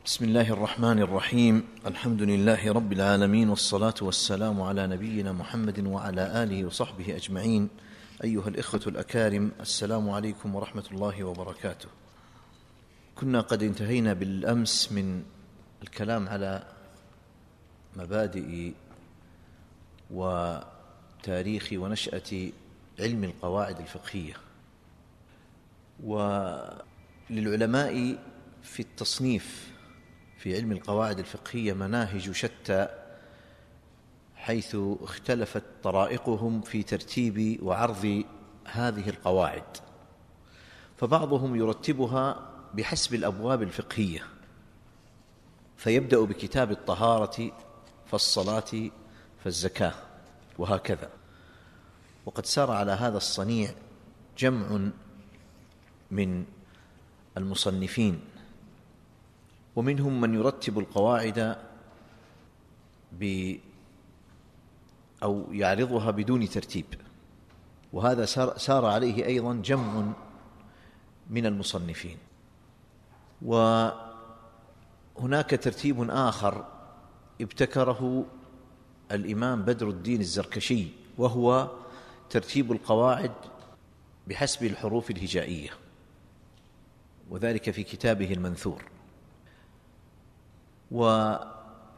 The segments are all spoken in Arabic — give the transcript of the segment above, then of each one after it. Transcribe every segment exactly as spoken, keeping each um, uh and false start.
بسم الله الرحمن الرحيم. الحمد لله رب العالمين، والصلاة والسلام على نبينا محمد وعلى آله وصحبه أجمعين. أيها الإخوة الأكارم، السلام عليكم ورحمة الله وبركاته. كنا قد انتهينا بالأمس من الكلام على مبادئ وتاريخ ونشأة علم القواعد الفقهية، وللعلماء في التصنيف في علم القواعد الفقهية مناهج شتى، حيث اختلفت طرائقهم في ترتيب وعرض هذه القواعد. فبعضهم يرتبها بحسب الأبواب الفقهية، فيبدأ بكتاب الطهارة فالصلاة فالزكاة وهكذا. وقد سار على هذا الصنيع جمع من المصنفين، ومنهم من يرتب القواعد ب أو يعرضها بدون ترتيب، وهذا سار عليه أيضا جمع من المصنفين. وهناك ترتيب آخر ابتكره الإمام بدر الدين الزركشي، وهو ترتيب القواعد بحسب الحروف الهجائية، وذلك في كتابه المنثور. ولعل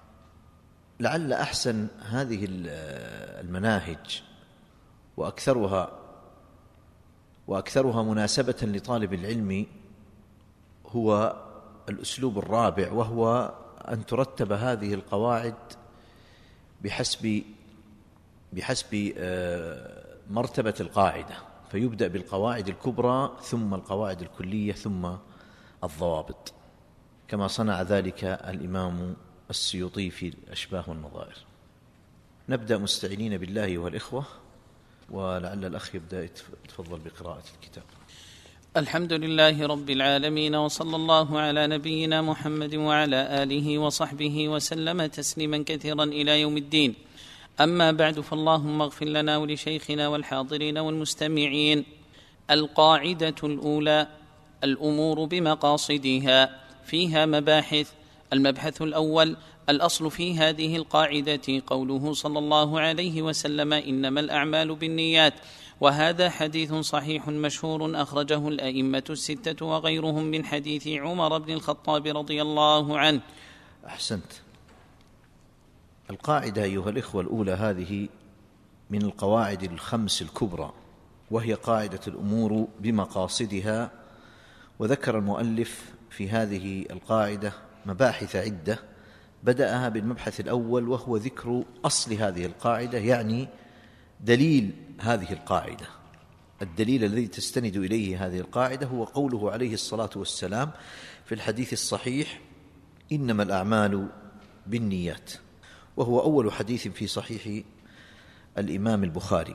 أحسن هذه المناهج وأكثرها وأكثرها مناسبة لطالب العلم هو الأسلوب الرابع، وهو أن ترتب هذه القواعد بحسب بحسب مرتبة القاعدة، فيبدأ بالقواعد الكبرى ثم القواعد الكلية ثم الضوابط، كما صنع ذلك الإمام السيوطي في الأشباه والنظائر. نبدأ مستعينين بالله أيها الإخوة، ولعل الأخ يبدأ يتفضل بقراءة الكتاب. الحمد لله رب العالمين، وصلى الله على نبينا محمد وعلى آله وصحبه وسلم تسليما كثيرا إلى يوم الدين. أما بعد، فاللهم اغفر لنا ولشيخنا والحاضرين والمستمعين. القاعدة الأولى: الأمور بمقاصدها، فيها مباحث. المبحث الأول: الأصل في هذه القاعدة قوله صلى الله عليه وسلم: إنما الأعمال بالنيات، وهذا حديث صحيح مشهور أخرجه الأئمة الستة وغيرهم من حديث عمر بن الخطاب رضي الله عنه. أحسنت. القاعدة أيها الإخوة الأولى هذه من القواعد الخمس الكبرى، وهي قاعدة الأمور بمقاصدها. وذكر المؤلف في هذه القاعدة مباحث عدة، بدأها بالمبحث الأول، وهو ذكر أصل هذه القاعدة، يعني دليل هذه القاعدة. الدليل الذي تستند إليه هذه القاعدة هو قوله عليه الصلاة والسلام في الحديث الصحيح: إنما الأعمال بالنيات، وهو أول حديث في صحيح الإمام البخاري.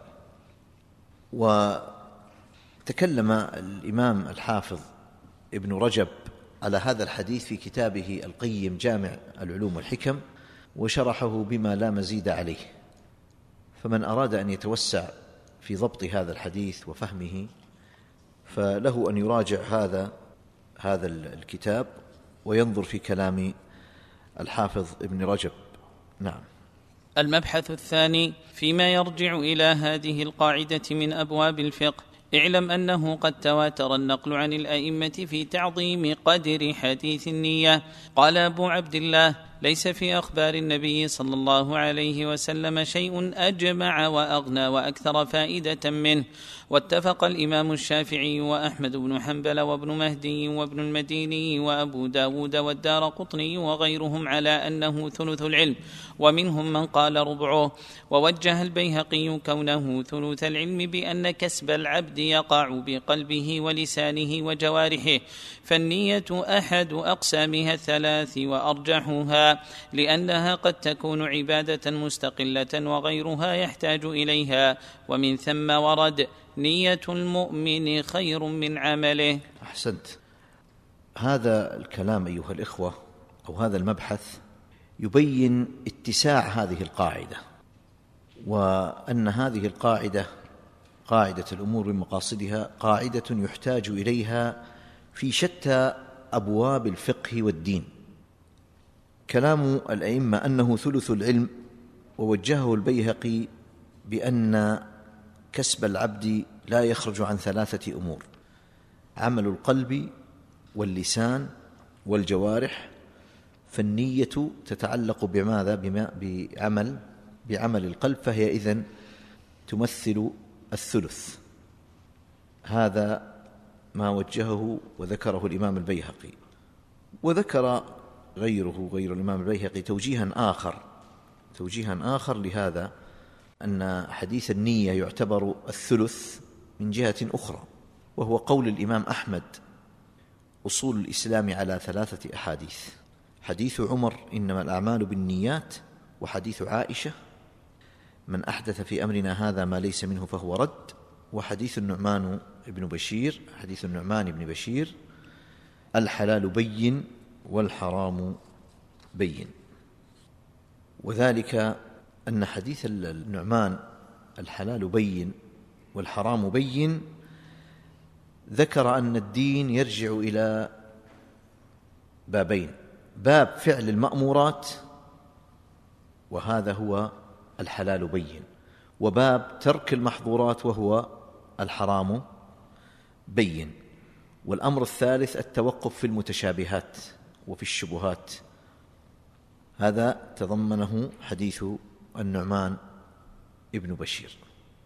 وتكلم الإمام الحافظ ابن رجب على هذا الحديث في كتابه القيم جامع العلوم والحكم، وشرحه بما لا مزيد عليه. فمن أراد أن يتوسع في ضبط هذا الحديث وفهمه فله أن يراجع هذا هذا الكتاب وينظر في كلام الحافظ ابن رجب. نعم. المبحث الثاني فيما يرجع إلى هذه القاعدة من أبواب الفقه. اعلم أنه قد تواتر النقل عن الأئمة في تعظيم قدر حديث النية. قال أبو عبد الله: ليس في أخبار النبي صلى الله عليه وسلم شيء أجمع وأغنى وأكثر فائدة منه. واتفق الإمام الشافعي وأحمد بن حنبل وابن مهدي وابن المديني وأبو داود والدار قطني وغيرهم على أنه ثلث العلم، ومنهم من قال ربعه. ووجه البيهقي كونه ثلث العلم بأن كسب العبد يقع بقلبه ولسانه وجوارحه، فالنية أحد أقسامها الثلاث وأرجحها، لأنها قد تكون عبادة مستقلة وغيرها يحتاج إليها، ومن ثم ورد: نية المؤمن خير من عمله. أحسنت. هذا الكلام أيها الإخوة أو هذا المبحث يبين اتساع هذه القاعدة، وأن هذه القاعدة قاعدة الأمور بمقاصدها قاعدة يحتاج إليها في شتى أبواب الفقه والدين، كلام الأئمة أنه ثلث العلم، ووجهه البيهقي بأن كسب العبد لا يخرج عن ثلاثة أمور: عمل القلب واللسان والجوارح، فالنية تتعلق بماذا؟ بما بعمل بعمل القلب، فهي إذن تمثل الثلث. هذا ما وجهه وذكره الإمام البيهقي. وذكر غيره غير الإمام البيهقي توجيها آخر توجيها آخر لهذا، أن حديث النية يعتبر الثلث من جهة أخرى، وهو قول الإمام أحمد: أصول الإسلام على ثلاثة أحاديث: حديث عمر إنما الأعمال بالنيات، وحديث عائشة من أحدث في أمرنا هذا ما ليس منه فهو رد، وحديث النعمان بن بشير حديث النعمان بن بشير: الحلال بين والحرام بين. وذلك أن حديث النعمان الحلال بين والحرام بين ذكر أن الدين يرجع إلى بابين: باب فعل المأمورات وهذا هو الحلال بين، وباب ترك المحظورات وهو الحرام بين. والأمر الثالث التوقف في المتشابهات وفي الشبهات، هذا تضمنه حديث النعمان ابن بشير.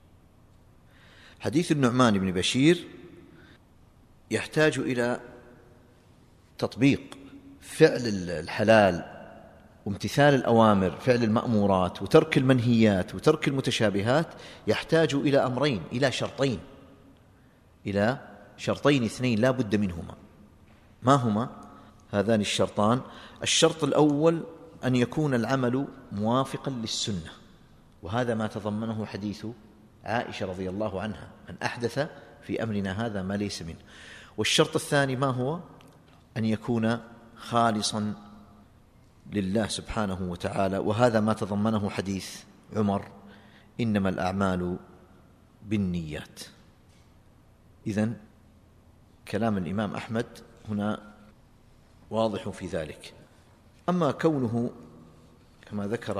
حديث النعمان بن بشير يحتاج إلى تطبيق فعل الحلال وامتثال الأوامر، فعل المأمورات وترك المنهيات وترك المتشابهات، يحتاج إلى أمرين، إلى شرطين إلى شرطين اثنين لا بد منهما. ما هما هذان الشرطان؟ الشرط الأول أن يكون العمل موافقا للسنة، وهذا ما تضمنه حديث عائشة رضي الله عنها: من أحدث في أمرنا هذا ما ليس منه. والشرط الثاني ما هو؟ أن يكون خالصا لله سبحانه وتعالى، وهذا ما تضمنه حديث عمر: إنما الأعمال بالنيات. إذن كلام الإمام أحمد هنا واضح في ذلك. أما كونه كما ذكر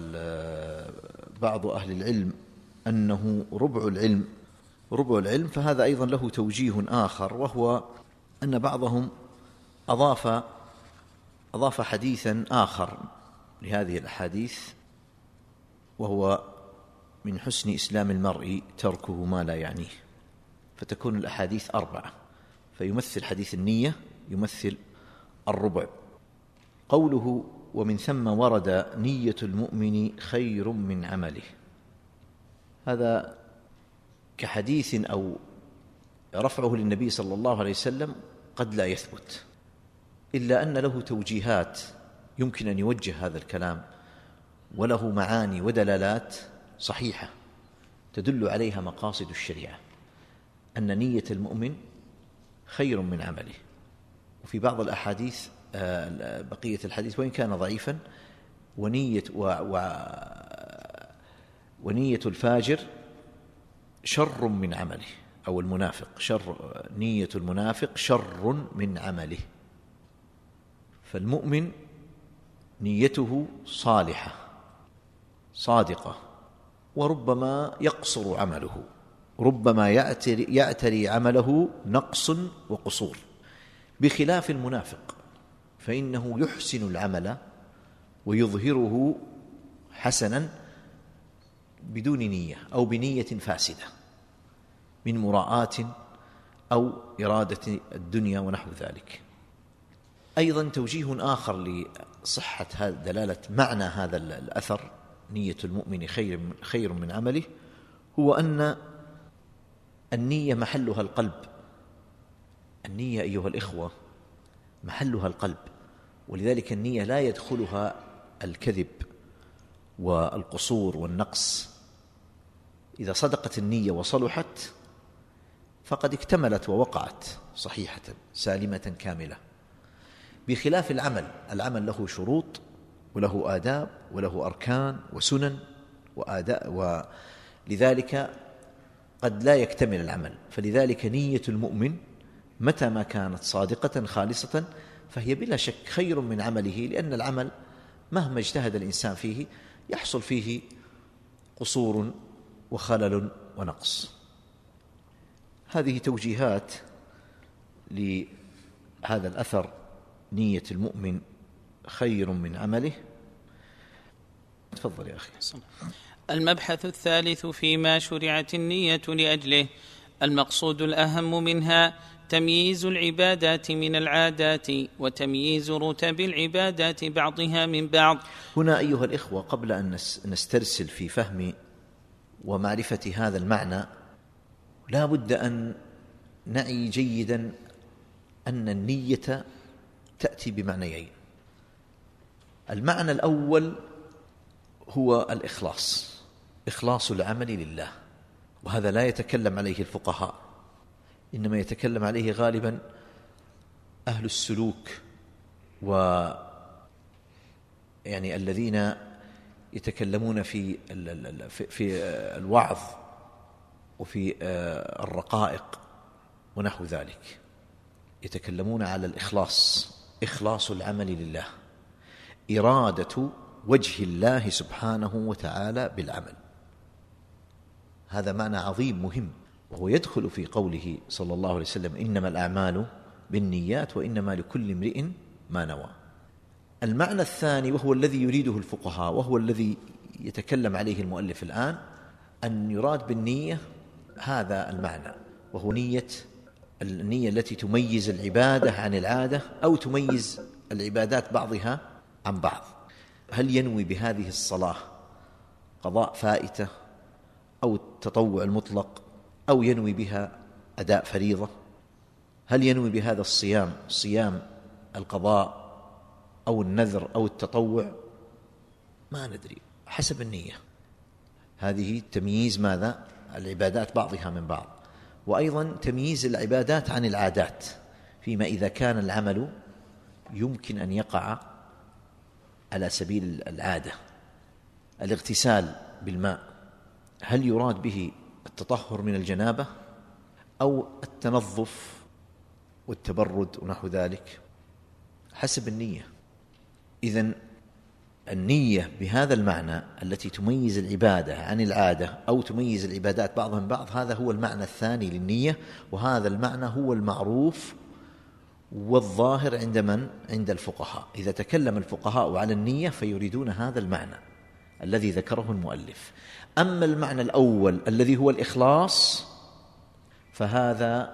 بعض أهل العلم أنه ربع العلم ربع العلم فهذا أيضا له توجيه آخر، وهو أن بعضهم أضاف أضاف حديثا آخر لهذه الأحاديث، وهو: من حسن إسلام المرء تركه ما لا يعنيه. فتكون الأحاديث أربعة، فيمثل حديث النية يمثل الربع. قوله: ومن ثم ورد نية المؤمن خير من عمله، هذا كحديث أو رفعه للنبي صلى الله عليه وسلم قد لا يثبت، إلا أن له توجيهات يمكن أن يوجه هذا الكلام، وله معاني ودلالات صحيحة تدل عليها مقاصد الشريعة، أن نية المؤمن خير من عمله. وفي بعض الأحاديث بقية الحديث وإن كان ضعيفا: ونية, و و ونية الفاجر شر من عمله، أو المنافق شر نية المنافق شر من عمله. فالمؤمن نيته صالحة صادقة، وربما يقصر عمله، ربما يعتري, يعتري عمله نقص وقصور، بخلاف المنافق فإنه يحسن العمل ويظهره حسنا بدون نية أو بنية فاسدة من مراءة أو إرادة الدنيا ونحو ذلك. أيضا توجيه آخر لصحة دلالة معنى هذا الأثر: نية المؤمن خير خير من عمله، هو أن النية محلها القلب. النية أيها الإخوة محلها القلب، ولذلك النية لا يدخلها الكذب والقصور والنقص. إذا صدقت النية وصلحت فقد اكتملت ووقعت صحيحة سالمة كاملة، بخلاف العمل. العمل له شروط وله آداب وله أركان وسنن وآداء، ولذلك قد لا يكتمل العمل. فلذلك نية المؤمن متى ما كانت صادقة خالصة فهي بلا شك خير من عمله، لأن العمل مهما اجتهد الإنسان فيه يحصل فيه قصور وخلل ونقص. هذه توجيهات لهذا الأثر: نية المؤمن خير من عمله. تفضل يا أخي. المبحث الثالث فيما شرعت النية لأجله. المقصود الأهم منها تمييز العبادات من العادات وتمييز رتب العبادات بعضها من بعض. هنا أيها الإخوة، قبل أن نسترسل في فهم ومعرفة هذا المعنى، لا بد أن نعي جيدا أن النية تأتي بمعنيين. المعنى الأول هو الإخلاص، إخلاص العمل لله، وهذا لا يتكلم عليه الفقهاء، إنما يتكلم عليه غالبا أهل السلوك و يعني الذين يتكلمون في في الوعظ وفي الرقائق ونحو ذلك، يتكلمون على الإخلاص، إخلاص العمل لله، إرادة وجه الله سبحانه وتعالى بالعمل. هذا معنى عظيم مهم، وهو يدخل في قوله صلى الله عليه وسلم: إنما الأعمال بالنيات وإنما لكل امرئ ما نوى. المعنى الثاني وهو الذي يريده الفقهاء، وهو الذي يتكلم عليه المؤلف الآن، أن يراد بالنية هذا المعنى، وهو نية النية التي تميز العبادة عن العادة أو تميز العبادات بعضها عن بعض. هل ينوي بهذه الصلاة قضاء فائتة أو التطوع المطلق، أو ينوي بها أداء فريضة؟ هل ينوي بهذا الصيام صيام القضاء أو النذر أو التطوع؟ ما ندري، حسب النية. هذه تمييز ماذا؟ العبادات بعضها من بعض، وأيضا تمييز العبادات عن العادات، فيما إذا كان العمل يمكن أن يقع على سبيل العادة. الاغتسال بالماء، هل يراد به التطهر من الجنابة أو التنظف والتبرد ونحو ذلك؟ حسب النية. إذن النية بهذا المعنى التي تميز العبادة عن العادة أو تميز العبادات بعضها من بعض، هذا هو المعنى الثاني للنية، وهذا المعنى هو المعروف والظاهر عند من؟ عند الفقهاء. إذا تكلم الفقهاء على النية فيريدون هذا المعنى الذي ذكره المؤلف. أما المعنى الأول الذي هو الإخلاص فهذا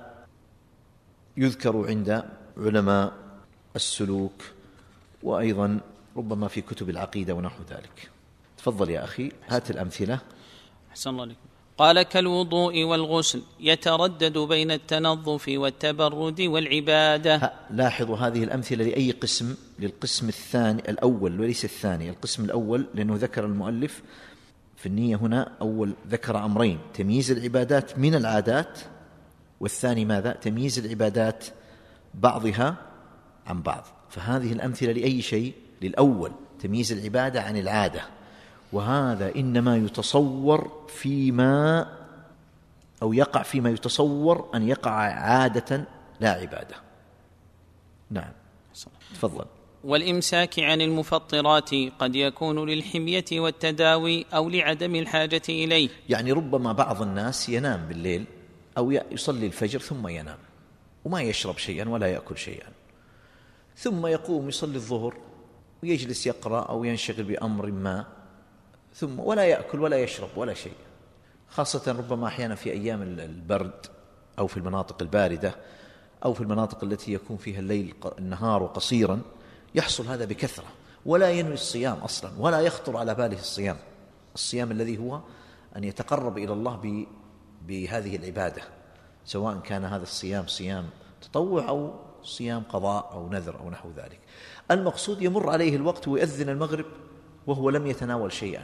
يذكر عند علماء السلوك، وأيضا ربما في كتب العقيدة ونحو ذلك. تفضل يا أخي، هات الأمثلة. أحسن الله عليكم. قال: كالوضوء والغسل يتردد بين التنظف والتبرد والعبادة. لاحظوا هذه الأمثلة لأي قسم؟ للقسم الثاني الأول وليس الثاني. القسم الأول لأنه ذكر المؤلف في النية هنا أول ذكر أمرين: تمييز العبادات من العادات، والثاني ماذا؟ تمييز العبادات بعضها عن بعض. فهذه الأمثلة لأي شيء؟ للأول، تمييز العبادة عن العادة، وهذا إنما يتصور فيما أو يقع فيما يتصور أن يقع عادة لا عبادة. نعم، تفضل. والإمساك عن المفطرات قد يكون للحمية والتداوي أو لعدم الحاجة إليه. يعني ربما بعض الناس ينام بالليل أو يصلي الفجر ثم ينام وما يشرب شيئا ولا يأكل شيئا، ثم يقوم يصلي الظهر ويجلس يقرأ أو ينشغل بأمر ما، ثم ولا يأكل ولا يشرب ولا شيء. خاصة ربما أحيانا في أيام البرد أو في المناطق الباردة أو في المناطق التي يكون فيها الليل النهار قصيرا، يحصل هذا بكثرة، ولا ينوي الصيام أصلا ولا يخطر على باله الصيام الصيام الذي هو أن يتقرب إلى الله بهذه العبادة، سواء كان هذا الصيام صيام تطوع أو صيام قضاء أو نذر أو نحو ذلك. المقصود يمر عليه الوقت ويؤذن المغرب وهو لم يتناول شيئا،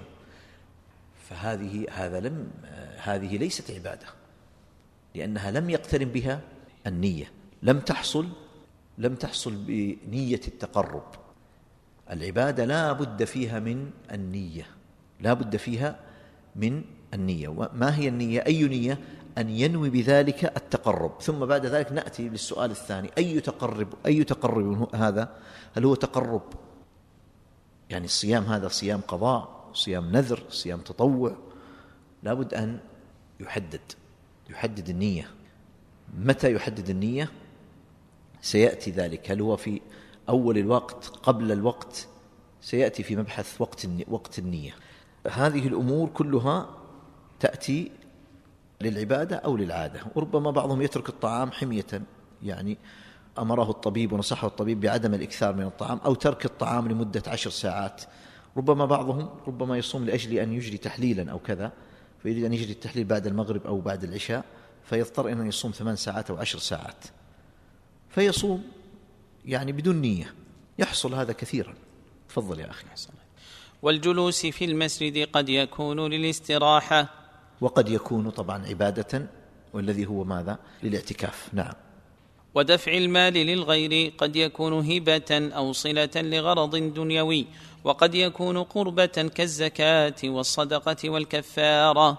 فهذه هذا لم هذه ليست عبادة، لأنها لم يقترن بها النية، لم تحصل لم تحصل بنية التقرب. العبادة لا بد فيها من النية، لا بد فيها من النية. وما هي النية؟ أي نية؟ أن ينوي بذلك التقرب. ثم بعد ذلك نأتي للسؤال الثاني: أي تقرب أي تقرب هذا؟ هل هو تقرب يعني الصيام هذا صيام قضاء، صيام نذر، صيام تطوع، لابد أن يحدد يحدد النية. متى يحدد النية؟ سيأتي ذلك، هل هو في أول الوقت قبل الوقت؟ سيأتي في مبحث وقت وقت النية. هذه الأمور كلها تأتي للعبادة أو للعادة. وربما بعضهم يترك الطعام حمية، يعني أمره الطبيب ونصحه الطبيب بعدم الإكثار من الطعام، أو ترك الطعام لمدة عشر ساعات. ربما بعضهم ربما يصوم لأجل أن يجري تحليلا أو كذا، فيريد أن يجري التحليل بعد المغرب أو بعد العشاء، فيضطر أن يصوم ثمان ساعات أو عشر ساعات، فيصوم يعني بدون نية. يحصل هذا كثيرا. تفضل يا أخي. والجلوس في المسجد قد يكون للاستراحة، وقد يكون طبعا عبادة، والذي هو ماذا؟ للاعتكاف. نعم. ودفع المال للغير قد يكون هبة أو صلة لغرض دنيوي، وقد يكون قربة كالزكاة والصدقة والكفارة.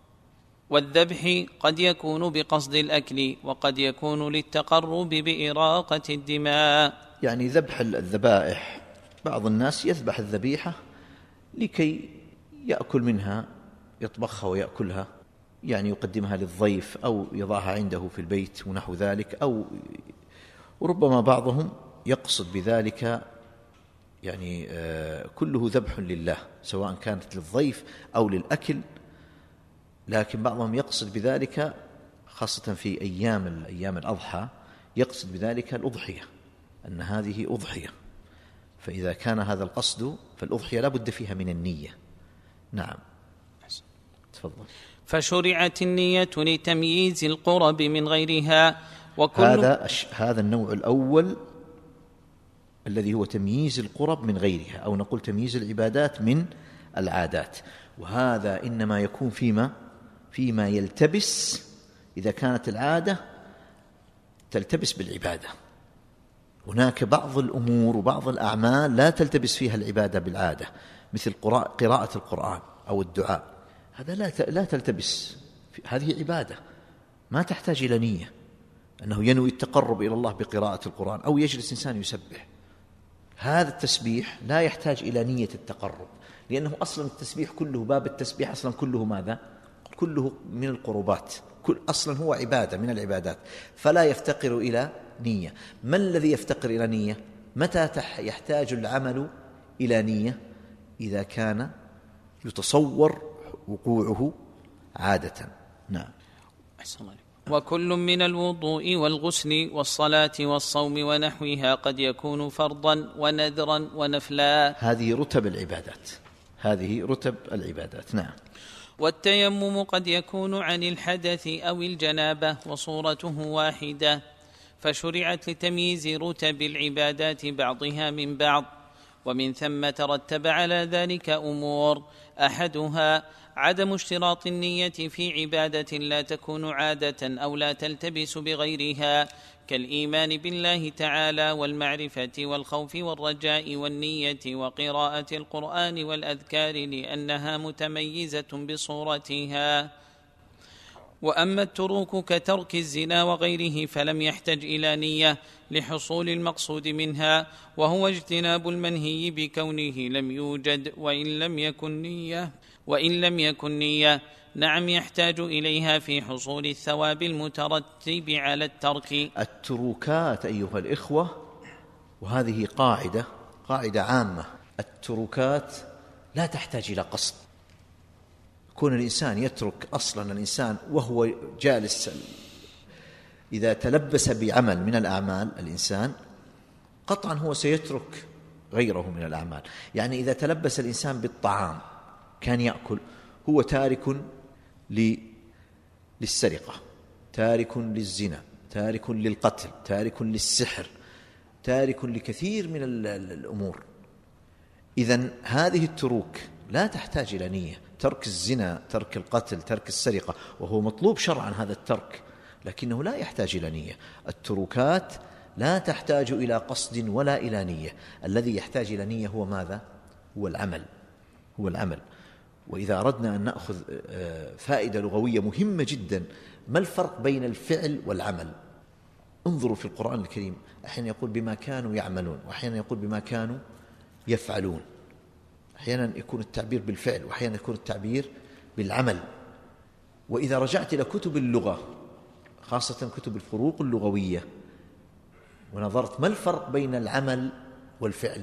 والذبح قد يكون بقصد الأكل، وقد يكون للتقرب بإراقة الدماء. يعني ذبح الذبائح، بعض الناس يذبح الذبيحة لكي يأكل منها، يطبخها ويأكلها، يعني يقدمها للضيف أو يضعها عنده في البيت ونحو ذلك. أو وربما بعضهم يقصد بذلك يعني كله ذبح لله، سواء كانت للضيف أو للأكل. لكن بعضهم يقصد بذلك خاصة في أيام أيام الأضحى، يقصد بذلك الأضحية، أن هذه أضحية. فإذا كان هذا القصد فالأضحية لا بد فيها من النية. نعم. تفضل. فشرعت النية لتمييز القرب من غيرها. وكل هذا هذا النوع الأول الذي هو تمييز القرب من غيرها، أو نقول تمييز العبادات من العادات. وهذا إنما يكون فيما فيما يلتبس، إذا كانت العادة تلتبس بالعبادة. هناك بعض الأمور وبعض الأعمال لا تلتبس فيها العبادة بالعادة، مثل قراءة القرآن أو الدعاء، هذا لا لا تلتبس، هذه عبادة ما تحتاج إلى نية، أنه ينوي التقرب إلى الله بقراءة القرآن، أو يجلس إنسان يسبح. هذا التسبيح لا يحتاج إلى نية التقرب، لأنه أصلا التسبيح كله، باب التسبيح أصلا كله ماذا؟ كله من القربات، كل أصلا هو عبادة من العبادات، فلا يفتقر إلى نية. ما الذي يفتقر إلى نية؟ متى يحتاج العمل إلى نية؟ إذا كان يتصور وقوعه عادة. نعم. وكل من الوضوء والغسل والصلاة والصوم ونحوها قد يكون فرضا ونذرا ونفلا. هذه رتب العبادات، هذه رتب العبادات. نعم. والتيمم قد يكون عن الحدث أو الجنابة، وصورته واحدة، فشرعت لتمييز رتب العبادات بعضها من بعض. ومن ثم ترتب على ذلك أمور: أحدها عدم اشتراط النية في عبادة لا تكون عادة أو لا تلتبس بغيرها، كالإيمان بالله تعالى والمعرفة والخوف والرجاء والنية وقراءة القرآن والأذكار، لأنها متميزة بصورتها. وأما التروك كترك الزنا وغيره فلم يحتج إلى نية لحصول المقصود منها، وهو اجتناب المنهي بكونه لم يوجد وإن لم يكن نية وإن لم يكن نية نعم يحتاج إليها في حصول الثواب المترتب على الترك. التروكات أيها الإخوة، وهذه قاعدة قاعدة عامة، التروكات لا تحتاج إلى قصد. يكون الإنسان يترك أصلا الإنسان وهو جالس، إذا تلبس بعمل من الأعمال الإنسان قطعا هو سيترك غيره من الأعمال. يعني إذا تلبس الإنسان بالطعام كان يأكل، هو تارك للسرقة، تارك للزنا، تارك للقتل، تارك للسحر، تارك لكثير من الأمور. إذن هذه التروك لا تحتاج إلى نية. ترك الزنا، ترك القتل، ترك السرقة، وهو مطلوب شرعا هذا الترك، لكنه لا يحتاج إلى نية. التروكات لا تحتاج إلى قصد ولا إلى نية. الذي يحتاج إلى نية هو ماذا؟ هو العمل، هو العمل. وإذا أردنا أن نأخذ فائدة لغوية مهمة جدا، ما الفرق بين الفعل والعمل؟ انظروا في القرآن الكريم، أحيانا يقول بما كانوا يعملون، وأحيانا يقول بما كانوا يفعلون. أحيانا يكون التعبير بالفعل وأحيانا يكون التعبير بالعمل. وإذا رجعت إلى كتب اللغة خاصة كتب الفروق اللغوية ونظرت ما الفرق بين العمل والفعل،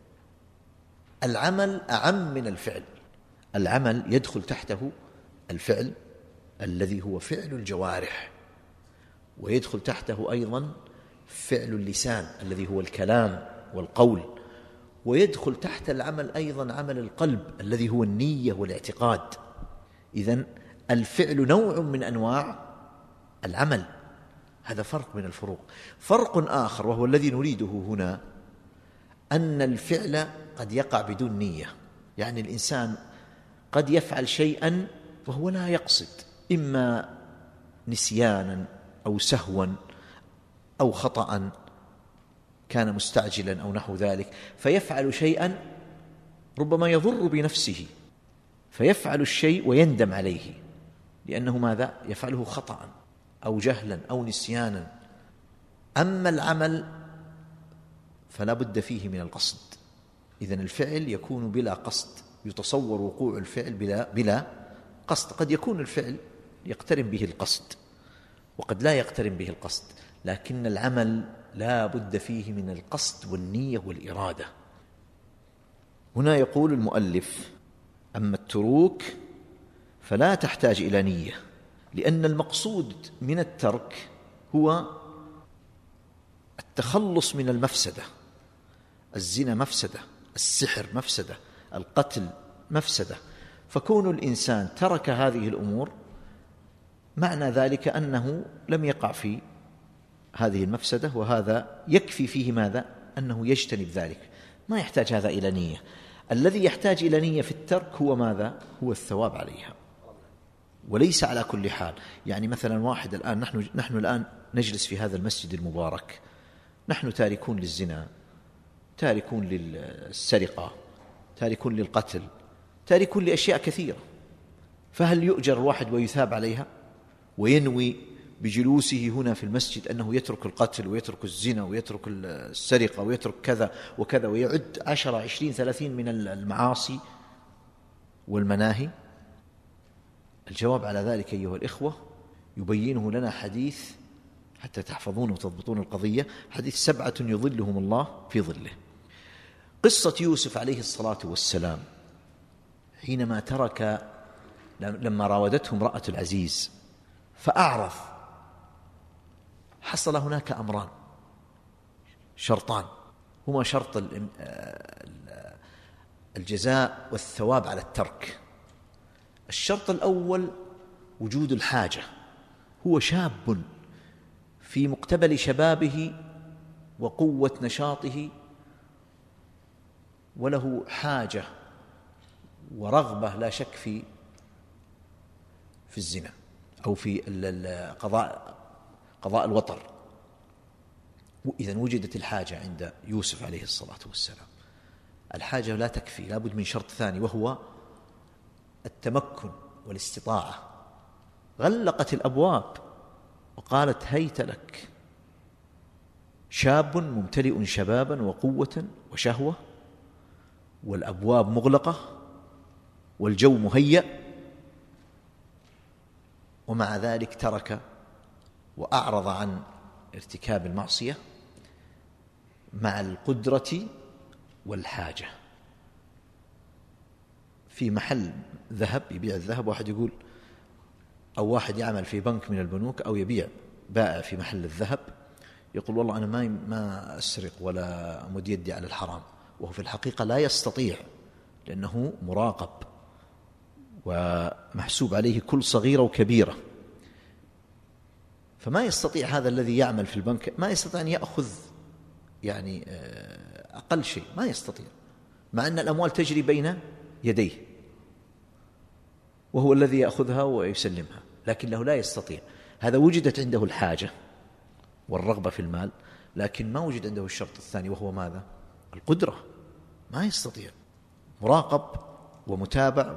العمل أعم من الفعل. العمل يدخل تحته الفعل الذي هو فعل الجوارح، ويدخل تحته أيضا فعل اللسان الذي هو الكلام والقول، ويدخل تحت العمل أيضا عمل القلب الذي هو النية والاعتقاد. إذن الفعل نوع من أنواع العمل. هذا فرق من الفروق. فرق آخر وهو الذي نريده هنا، أن الفعل قد يقع بدون نية، يعني الإنسان قد يفعل شيئا وهو لا يقصد، إما نسيانا أو سهوا أو خطأ، كان مستعجلا أو نحو ذلك، فيفعل شيئا ربما يضر بنفسه، فيفعل الشيء ويندم عليه لأنه ماذا؟ يفعله خطأ أو جهلا أو نسيانا. أما العمل فلا بد فيه من القصد. إذن الفعل يكون بلا قصد، يتصور وقوع الفعل بلا, بلا قصد. قد يكون الفعل يقترن به القصد وقد لا يقترن به القصد، لكن العمل لا بد فيه من القصد والنية والإرادة. هنا يقول المؤلف: أما التروك فلا تحتاج إلى نية، لأن المقصود من الترك هو التخلص من المفسدة. الزنا مفسدة، السحر مفسدة، القتل مفسدة، فكون الإنسان ترك هذه الأمور معنى ذلك أنه لم يقع في هذه المفسدة، وهذا يكفي فيه ماذا؟ أنه يجتنب ذلك، ما يحتاج هذا إلى نية. الذي يحتاج إلى نية في الترك هو ماذا؟ هو الثواب عليها، وليس على كل حال. يعني مثلا واحد الآن، نحن, نحن الآن نجلس في هذا المسجد المبارك، نحن تاركون للزنا، تاركون للسرقة، تاركون للقتل، تاركون لأشياء كثيرة، فهل يؤجر الواحد ويثاب عليها وينوي بجلوسه هنا في المسجد أنه يترك القتل ويترك الزنا ويترك السرقة ويترك كذا وكذا، ويعد عشرة عشرين ثلاثين من المعاصي والمناهي؟ الجواب على ذلك أيها الإخوة يبينه لنا حديث حتى تحفظون وتضبطون القضية، حديث سبعة يظلهم الله في ظله. قصة يوسف عليه الصلاة والسلام حينما ترك، لما راودته امرأة العزيز فأعرض، حصل هناك أمران، شرطان، هما شرط الجزاء والثواب على الترك. الشرط الأول وجود الحاجة، هو شاب في مقتبل شبابه وقوة نشاطه، وله حاجة ورغبة لا شك في في الزنا أو في قضاء قضاء الوطر. إذن وجدت الحاجة عند يوسف عليه الصلاة والسلام. الحاجة لا تكفي، لا بد من شرط ثاني وهو التمكن والاستطاعة. غلقت الأبواب وقالت هيت لك، شاب ممتلئ شبابا وقوة وشهوة، والأبواب مغلقة والجو مهيأ، ومع ذلك ترك وأعرض عن ارتكاب المعصية مع القدرة والحاجة. في محل ذهب يبيع الذهب، واحد يقول، أو واحد يعمل في بنك من البنوك أو يبيع بائع في محل الذهب، يقول والله أنا ما ما أسرق ولا أمد يدي على الحرام، وهو في الحقيقة لا يستطيع، لأنه مراقب ومحسوب عليه كل صغيرة وكبيرة، فما يستطيع هذا الذي يعمل في البنك، ما يستطيع أن يأخذ يعني أقل شيء، ما يستطيع، مع أن الأموال تجري بين يديه وهو الذي يأخذها ويسلمها، لكنه لا يستطيع. هذا وجدت عنده الحاجة والرغبة في المال، لكن ما وجد عنده الشرط الثاني وهو ماذا؟ القدرة. ما يستطيع، مراقب ومتابع،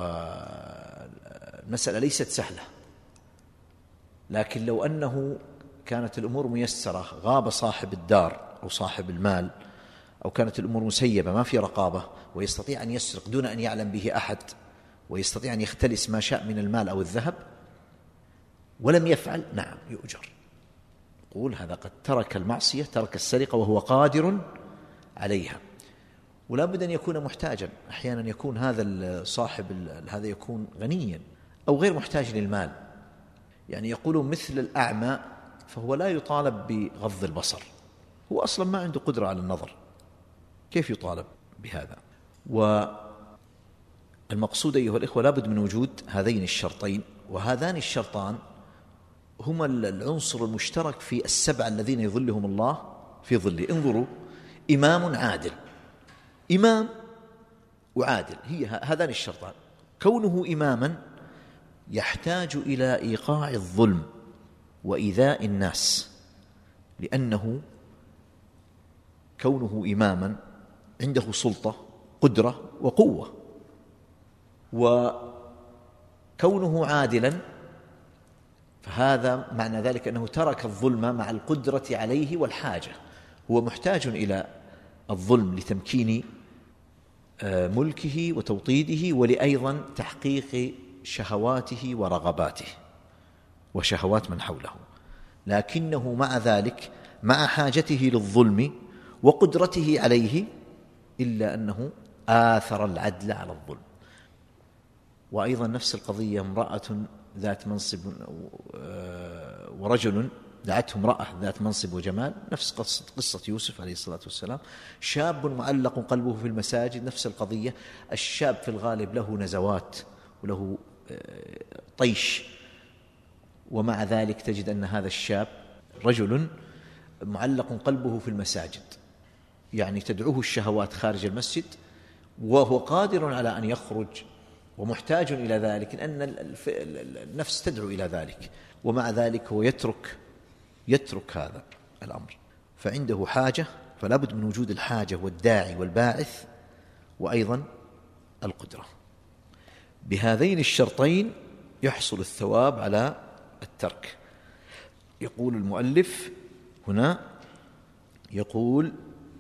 والمسألة ليست سهلة. لكن لو أنه كانت الأمور ميسرة، غاب صاحب الدار أو صاحب المال أو كانت الأمور مسيبة ما في رقابة ويستطيع أن يسرق دون أن يعلم به أحد ويستطيع أن يختلس ما شاء من المال أو الذهب ولم يفعل، نعم يؤجر. يقول هذا قد ترك المعصية، ترك السرقة وهو قادر عليها. ولا بد أن يكون محتاجا، أحيانا يكون هذا صاحب هذا يكون غنيا أو غير محتاج للمال. يعني يقولون مثل الأعمى فهو لا يطالب بغض البصر، هو أصلا ما عنده قدرة على النظر، كيف يطالب بهذا؟ والمقصود أيها الإخوة لا بد من وجود هذين الشرطين، وهذان الشرطان هما العنصر المشترك في السبعة الذين يظلهم الله في ظله. انظروا، إمام عادل، إمام وعادل، هي هذان الشرطان. كونه إماما يحتاج إلى إيقاع الظلم وإيذاء الناس، لأنه كونه إماما عنده سلطة، قدرة وقوة. وكونه عادلا فهذا معنى ذلك أنه ترك الظلم مع القدرة عليه والحاجة، هو محتاج إلى الظلم لتمكين ملكه وتوطيده ولأيضا تحقيق شهواته ورغباته وشهوات من حوله، لكنه مع ذلك مع حاجته للظلم وقدرته عليه إلا أنه آثر العدل على الظلم. وأيضا نفس القضية، امرأة ذات منصب ورجل دعته امرأة ذات منصب وجمال، نفس قصة, قصة يوسف عليه الصلاة والسلام. شاب معلق قلبه في المساجد، نفس القضية. الشاب في الغالب له نزوات وله طيش، ومع ذلك تجد أن هذا الشاب رجل معلق قلبه في المساجد، يعني تدعوه الشهوات خارج المسجد وهو قادر على أن يخرج ومحتاج إلى ذلك، لأن النفس تدعو إلى ذلك، ومع ذلك هو يترك يترك هذا الأمر. فعنده حاجة، فلا بد من وجود الحاجة والداعي والباعث وأيضا القدرة. بهذين الشرطين يحصل الثواب على الترك. يقول المؤلف هنا، يقول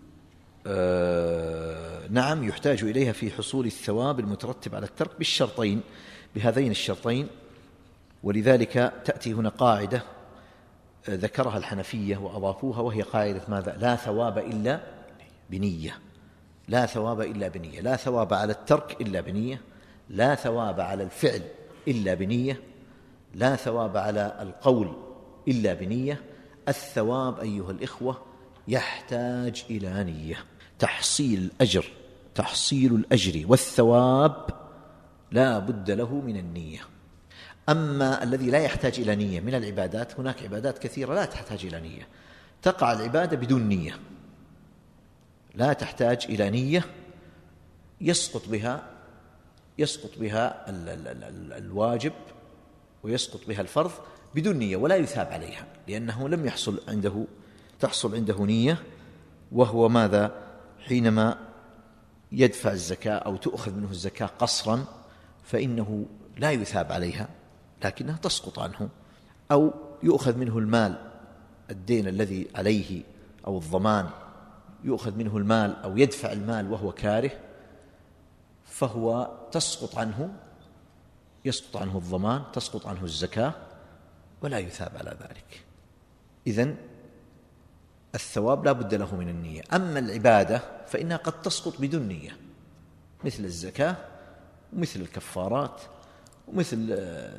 آه نعم يحتاج إليها في حصول الثواب المترتب على الترك بالشرطين، بهذين الشرطين. ولذلك تأتي هنا قاعدة ذكرها الحنفية وأضافوها، وهي قاعدة ماذا؟ لا ثواب إلا بنية. لا ثواب إلا بنية، لا ثواب على الترك إلا بنية، لا ثواب على الفعل إلا بنية، لا ثواب على القول إلا بنية. الثواب أيها الإخوة يحتاج إلى نية. تحصيل الأجر، تحصيل الأجر والثواب لا بد له من النية. أما الذي لا يحتاج إلى نية من العبادات، هناك عبادات كثيرة لا تحتاج إلى نية، تقع العبادة بدون نية، لا تحتاج إلى نية، يسقط بها يسقط بها ال ال ال الواجب ويسقط بها الفرض بدون نية ولا يثاب عليها، لأنه لم يحصل عنده تحصل عنده نية. وهو ماذا؟ حينما يدفع الزكاة أو تؤخذ منه الزكاة قصرا فإنه لا يثاب عليها لكنها تسقط عنه، أو يؤخذ منه المال، الدين الذي عليه أو الضمان، يؤخذ منه المال أو يدفع المال وهو كاره، فهو تسقط عنه يسقط عنه الضمان، تسقط عنه الزكاة ولا يثاب على ذلك. إذن الثواب لا بد له من النية. أما العبادة فإنها قد تسقط بدون نية، مثل الزكاة ومثل الكفارات ومثل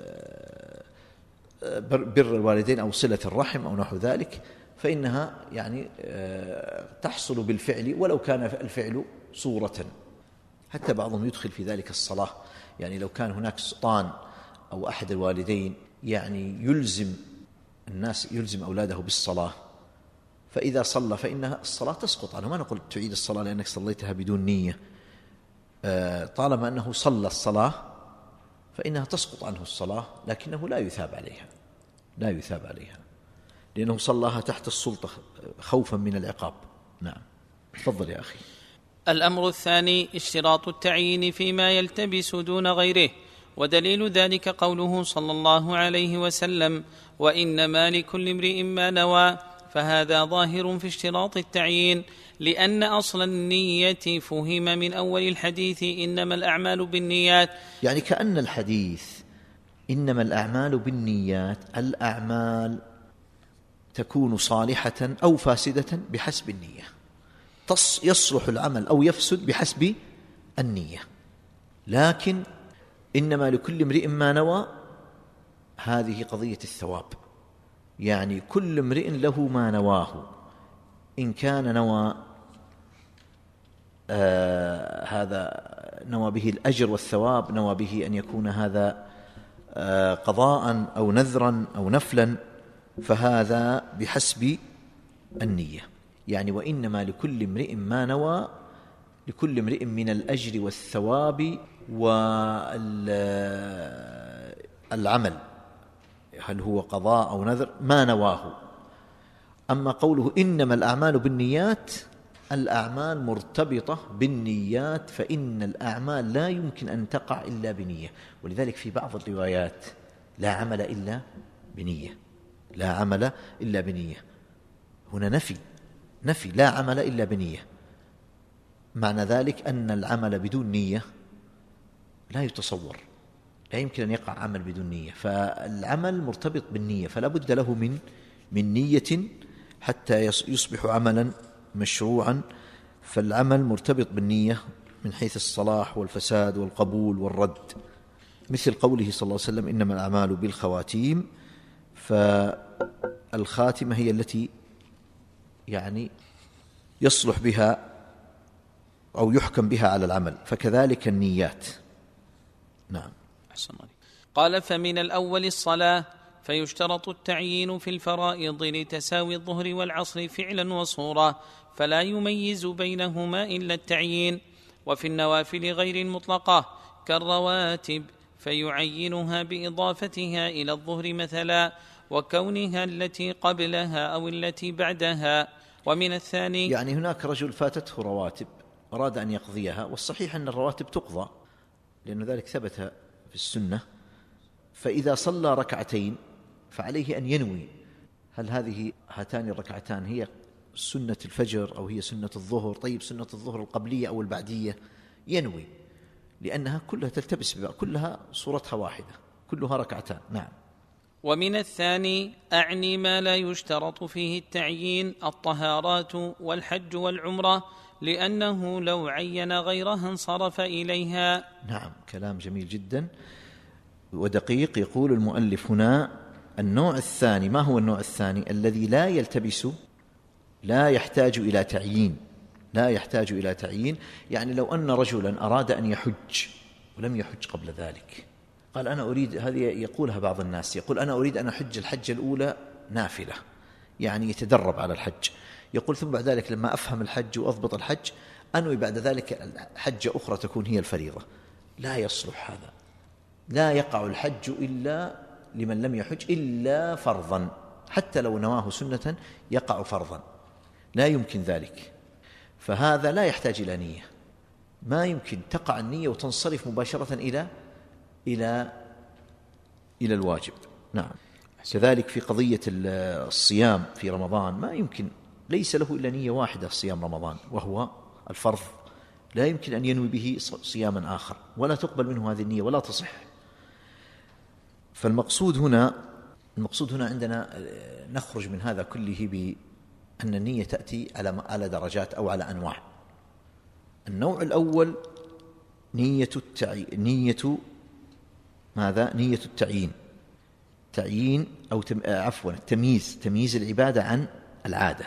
بر الوالدين أو صلة الرحم أو نحو ذلك، فإنها يعني تحصل بالفعل ولو كان الفعل صورة. حتى بعضهم يدخل في ذلك الصلاة، يعني لو كان هناك سلطان أو أحد الوالدين يعني يلزم الناس يلزم أولاده بالصلاة، فإذا صلى فإنها الصلاة تسقط عنه. ما نقول تعيد الصلاة لأنك صليتها بدون نية، طالما أنه صلى الصلاة فإنها تسقط عنه الصلاة، لكنه لا يثاب عليها لا يثاب عليها لأنه صلاها تحت السلطة خوفا من العقاب. نعم، تفضل يا أخي. الأمر الثاني اشتراط التعيين فيما يلتبس دون غيره، ودليل ذلك قوله صلى الله عليه وسلم: وإنما لكل امرئ ما نوى، فهذا ظاهر في اشتراط التعيين، لأن أصل النية فهم من أول الحديث إنما الأعمال بالنيات. يعني كأن الحديث إنما الأعمال بالنيات، الأعمال تكون صالحة أو فاسدة بحسب النية، يصلح العمل أو يفسد بحسب النية، لكن إنما لكل امرئ ما نوى، هذه قضية الثواب. يعني كل امرئ له ما نواه، إن كان نوى آه هذا نوى به الأجر والثواب، نوى به أن يكون هذا آه قضاء أو نذرا أو نفلا، فهذا بحسب النية. يعني وإنما لكل امرئ ما نوى، لكل امرئ من الأجر والثواب والعمل، هل هو قضاء أو نذر، ما نواه. أما قوله إنما الأعمال بالنيات، الأعمال مرتبطة بالنيات، فإن الأعمال لا يمكن أن تقع إلا بنية. ولذلك في بعض الروايات لا عمل إلا بنية، لا عمل إلا بنية، هنا نفي نفي لا عمل إلا بنية، معنى ذلك أن العمل بدون نية لا يتصور، لا يمكن أن يقع عمل بدون نية. فالعمل مرتبط بالنية، فلا بد له من من نية حتى يصبح عملا مشروعا. فالعمل مرتبط بالنية من حيث الصلاح والفساد والقبول والرد، مثل قوله صلى الله عليه وسلم إنما الأعمال بالخواتيم، فالخاتمة هي التي يعني يصلح بها أو يحكم بها على العمل، فكذلك النيات. نعم. أحسن الله. قال فمن الأول الصلاة، فيشترط التعيين في الفرائض لتساوي الظهر والعصر فعلا وصورة، فلا يميز بينهما إلا التعيين. وفي النوافل غير المطلقة كالرواتب فيعينها بإضافتها إلى الظهر مثلا، وكونها التي قبلها أو التي بعدها. ومن الثاني يعني هناك رجل فاتته رواتب أراد أن يقضيها، والصحيح أن الرواتب تقضى لأن ذلك ثبت في السنة، فإذا صلى ركعتين فعليه أن ينوي هل هذه هاتان الركعتان هي سنة الفجر أو هي سنة الظهر. طيب سنة الظهر القبلية أو البعدية، ينوي، لأنها كلها تلتبس بها، كلها صورتها واحدة، كلها ركعتان. نعم. ومن الثاني أعني ما لا يشترط فيه التعيين، الطهارات والحج والعمرة، لأنه لو عين غيرها انصرف إليها. نعم، كلام جميل جدا ودقيق. يقول المؤلف هنا النوع الثاني. ما هو النوع الثاني؟ الذي لا يلتبس، لا يحتاج إلى تعيين، لا يحتاج إلى تعيين. يعني لو أن رجلا أراد أن يحج ولم يحج قبل ذلك، قال أنا أريد، هذه يقولها بعض الناس، يقول أنا أريد أن أحج الحجة الأولى نافلة، يعني يتدرب على الحج، يقول ثم بعد ذلك لما أفهم الحج وأضبط الحج أنوي بعد ذلك حجة أخرى تكون هي الفريضة. لا يصلح هذا، لا يقع الحج إلا لمن لم يحج إلا فرضا، حتى لو نواه سنة يقع فرضا، لا يمكن ذلك. فهذا لا يحتاج إلى نية، ما يمكن تقع النية وتنصرف مباشرة إلى إلى إلى الواجب. نعم. كذلك في قضية الصيام في رمضان ما يمكن، ليس له إلا نية واحدة صيام رمضان وهو الفرض، لا يمكن أن ينوي به صياما آخر، ولا تقبل منه هذه النية ولا تصح. فالمقصود هنا المقصود هنا عندنا نخرج من هذا كله بأن النية تأتي على على درجات أو على أنواع. النوع الأول نية التعيين، نية ماذا؟ نية التعيين، تعيين أو تم... عفوا تمييز، تمييز العبادة عن العادة.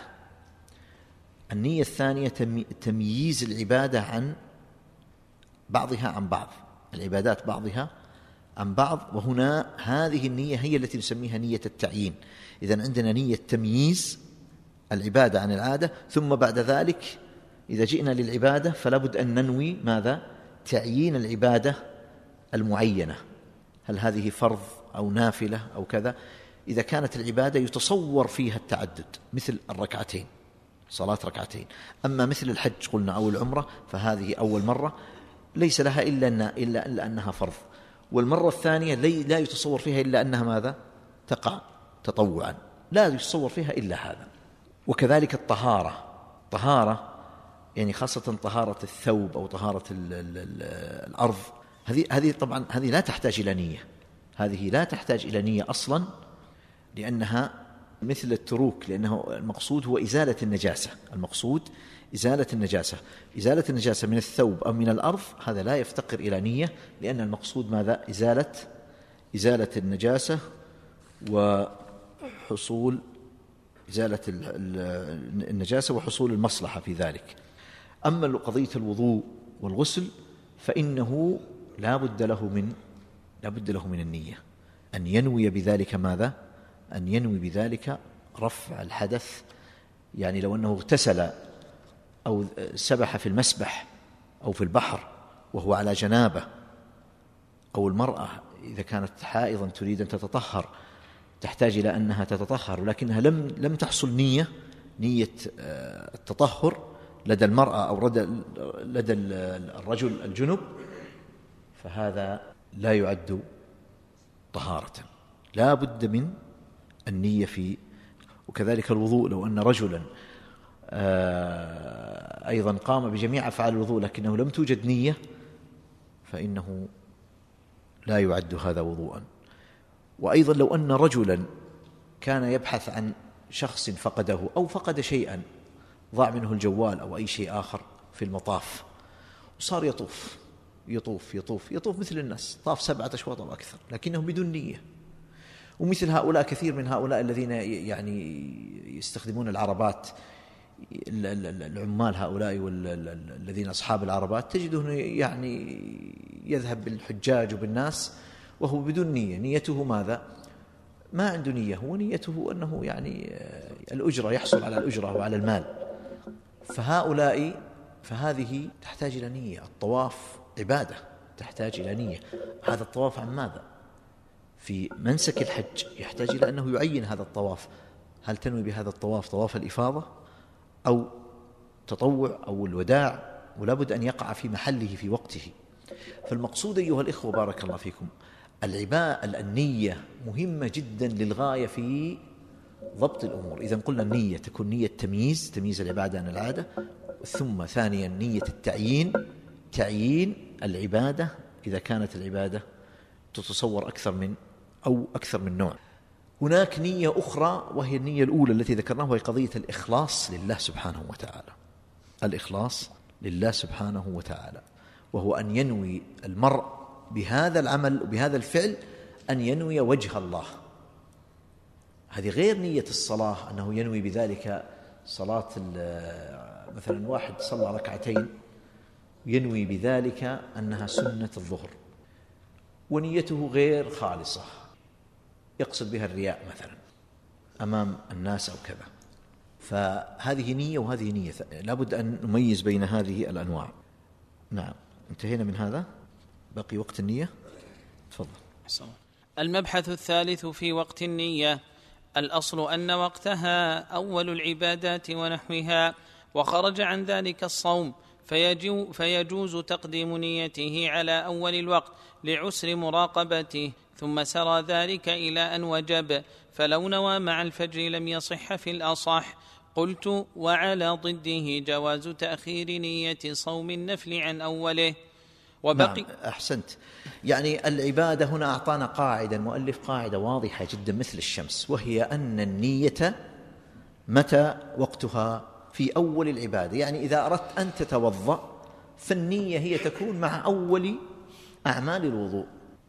النية الثانية تمي... تمييز العبادة عن بعضها عن بعض، العبادات بعضها عن بعض، وهنا هذه النية هي التي نسميها نية التعيين. إذن عندنا نية تمييز العبادة عن العادة، ثم بعد ذلك إذا جئنا للعبادة فلا بد أن ننوي ماذا؟ تعيين العبادة المعينة، هل هذه فرض أو نافلة أو كذا. إذا كانت العبادة يتصور فيها التعدد مثل الركعتين، صلاة ركعتين، أما مثل الحج قلنا أو العمرة فهذه أول مرة ليس لها إلا, أن إلا, إلا أنها فرض، والمرة الثانية لا يتصور فيها إلا أنها ماذا؟ تقع تطوعا، لا يتصور فيها إلا هذا. وكذلك الطهارة، طهارة يعني خاصة طهارة الثوب أو طهارة ال ال ال الأرض، هذه هذه طبعا هذه لا تحتاج إلى نية، هذه لا تحتاج إلى نية أصلا، لأنها مثل التروك، لأنه المقصود هو إزالة النجاسة، المقصود إزالة النجاسة، إزالة النجاسة من الثوب أو من الأرض، هذا لا يفتقر إلى نية، لأن المقصود ماذا؟ إزالة إزالة النجاسة وحصول إزالة النجاسة وحصول المصلحة في ذلك. أما قضية الوضوء والغسل فإنه لا بد له من لا بد له من النية، أن ينوي بذلك ماذا؟ أن ينوي بذلك رفع الحدث. يعني لو أنه اغتسل أو سبح في المسبح أو في البحر وهو على جنابة، أو المرأة إذا كانت حائضا تريد أن تتطهر تحتاج إلى أنها تتطهر ولكنها لم لم تحصل نية نية التطهر لدى المرأة أو لدى الرجل الجنب، فهذا لا يعد طهارة، لا بد من النية في. وكذلك الوضوء، لو أن رجلا أيضا قام بجميع أفعال الوضوء لكنه لم توجد نية فإنه لا يعد هذا وضوءا. وأيضا لو أن رجلا كان يبحث عن شخص فقده أو فقد شيئا، ضاع منه الجوال أو أي شيء آخر في المطاف، وصار يطوف يطوف يطوف يطوف مثل الناس، طاف سبعة أشواط أو أكثر لكنه بدون نية. ومثل هؤلاء كثير من هؤلاء الذين يعني يستخدمون العربات، العمال هؤلاء والذين أصحاب العربات، تجده يعني يذهب بالحجاج وبالناس وهو بدون نية، نيته ماذا؟ ما عنده نية، هو نيته أنه يعني الأجرة، يحصل على الأجرة وعلى المال. فهؤلاء فهذه تحتاج إلى نية. الطواف عبادة تحتاج إلى نية. هذا الطواف عن ماذا؟ في منسك الحج يحتاج إلى أنه يعين هذا الطواف، هل تنوي بهذا الطواف طواف الإفاضة أو تطوع أو الوداع، ولا بد أن يقع في محله في وقته. فالمقصود أيها الإخوة بارك الله فيكم، العباء النية مهمة جدا للغاية في ضبط الأمور. إذا قلنا النية تكون نية تمييز، تمييز العبادة عن العادة، ثم ثانيا نية التعيين، تعيين العبادة إذا كانت العبادة تتصور أكثر من أو أكثر من نوع. هناك نية أخرى وهي النية الأولى التي ذكرناها، وهي قضية الإخلاص لله سبحانه وتعالى. الإخلاص لله سبحانه وتعالى، وهو أن ينوي المرء بهذا العمل وبهذا الفعل أن ينوي وجه الله. هذه غير نية الصلاة، أنه ينوي بذلك صلاة مثلا واحد صلى ركعتين ينوي بذلك أنها سنة الظهر ونيته غير خالصة، يقصد بها الرياء مثلا أمام الناس أو كذا. فهذه نية وهذه نية، لابد أن نميز بين هذه الأنواع. نعم، انتهينا من هذا، بقي وقت النية. تفضل. المبحث الثالث في وقت النية. الأصل أن وقتها أول العبادات ونحوها، وخرج عن ذلك الصوم فيجو فيجوز تقديم نيته على أول الوقت لعسر مراقبته، ثم سرى ذلك إلى أن وجب، فلو نوى مع الفجر لم يصح في الأصح. قلت: وعلى ضده جواز تأخير نية صوم النفل عن أوله. وبقي نعم، أحسنت. يعني العبادة هنا أعطانا قاعدة المؤلف، قاعدة واضحة جدا مثل الشمس، وهي أن النية متى وقتها؟ في أول العبادة. يعني إذا أردت أن تتوضأ فالنية هي تكون مع أول أعمال الوضوء،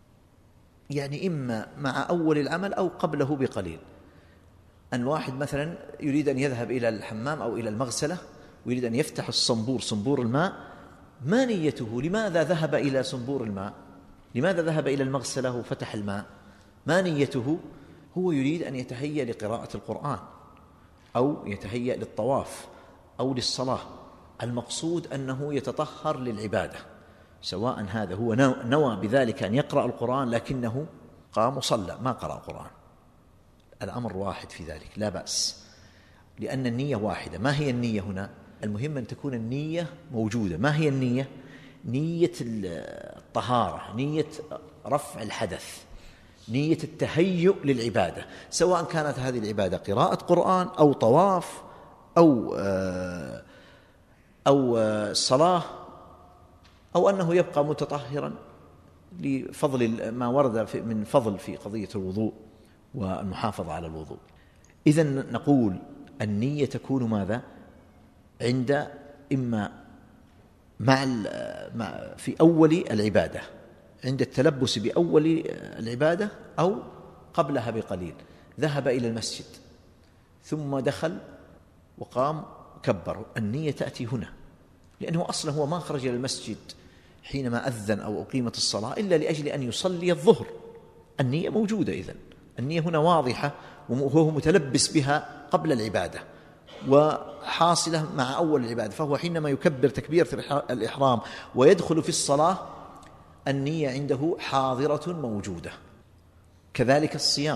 يعني إما مع أول العمل أو قبله بقليل. أن واحد مثلا يريد أن يذهب إلى الحمام أو إلى المغسلة ويريد أن يفتح الصنبور، صنبور الماء، ما نيته؟ لماذا ذهب إلى صنبور الماء؟ لماذا ذهب إلى المغسلة وفتح الماء؟ ما نيته؟ هو يريد أن يتهيأ لقراءة القرآن أو يتهيأ للطواف أو للصلاة. المقصود أنه يتطهر للعبادة، سواء هذا هو نوى بذلك أن يقرأ القرآن لكنه قام وصلى ما قرأ القرآن، الأمر واحد في ذلك، لا بأس، لأن النية واحدة. ما هي النية هنا؟ المهم أن تكون النية موجودة. ما هي النية؟ نية الطهارة، نية رفع الحدث، نية التهيؤ للعبادة، سواء كانت هذه العبادة قراءة قرآن أو طواف أو أو الصلاة، أو أنه يبقى متطهرا لفضل ما ورد من فضل في قضية الوضوء والمحافظة على الوضوء. إذن نقول النية تكون ماذا؟ عند إما مع في أول العبادة، عند التلبس بأول العبادة، أو قبلها بقليل. ذهب إلى المسجد ثم دخل وقام كبر، النية تأتي هنا، لأنه أصلا هو ما خرج إلى المسجد حينما أذن أو أقيمت الصلاة إلا لأجل أن يصلي الظهر. النية موجودة، إذن النية هنا واضحة وهو متلبس بها قبل العبادة وحاصلة مع أول العبادة. فهو حينما يكبر تكبيرة الإحرام ويدخل في الصلاة النية عنده حاضرة موجودة. كذلك الصيام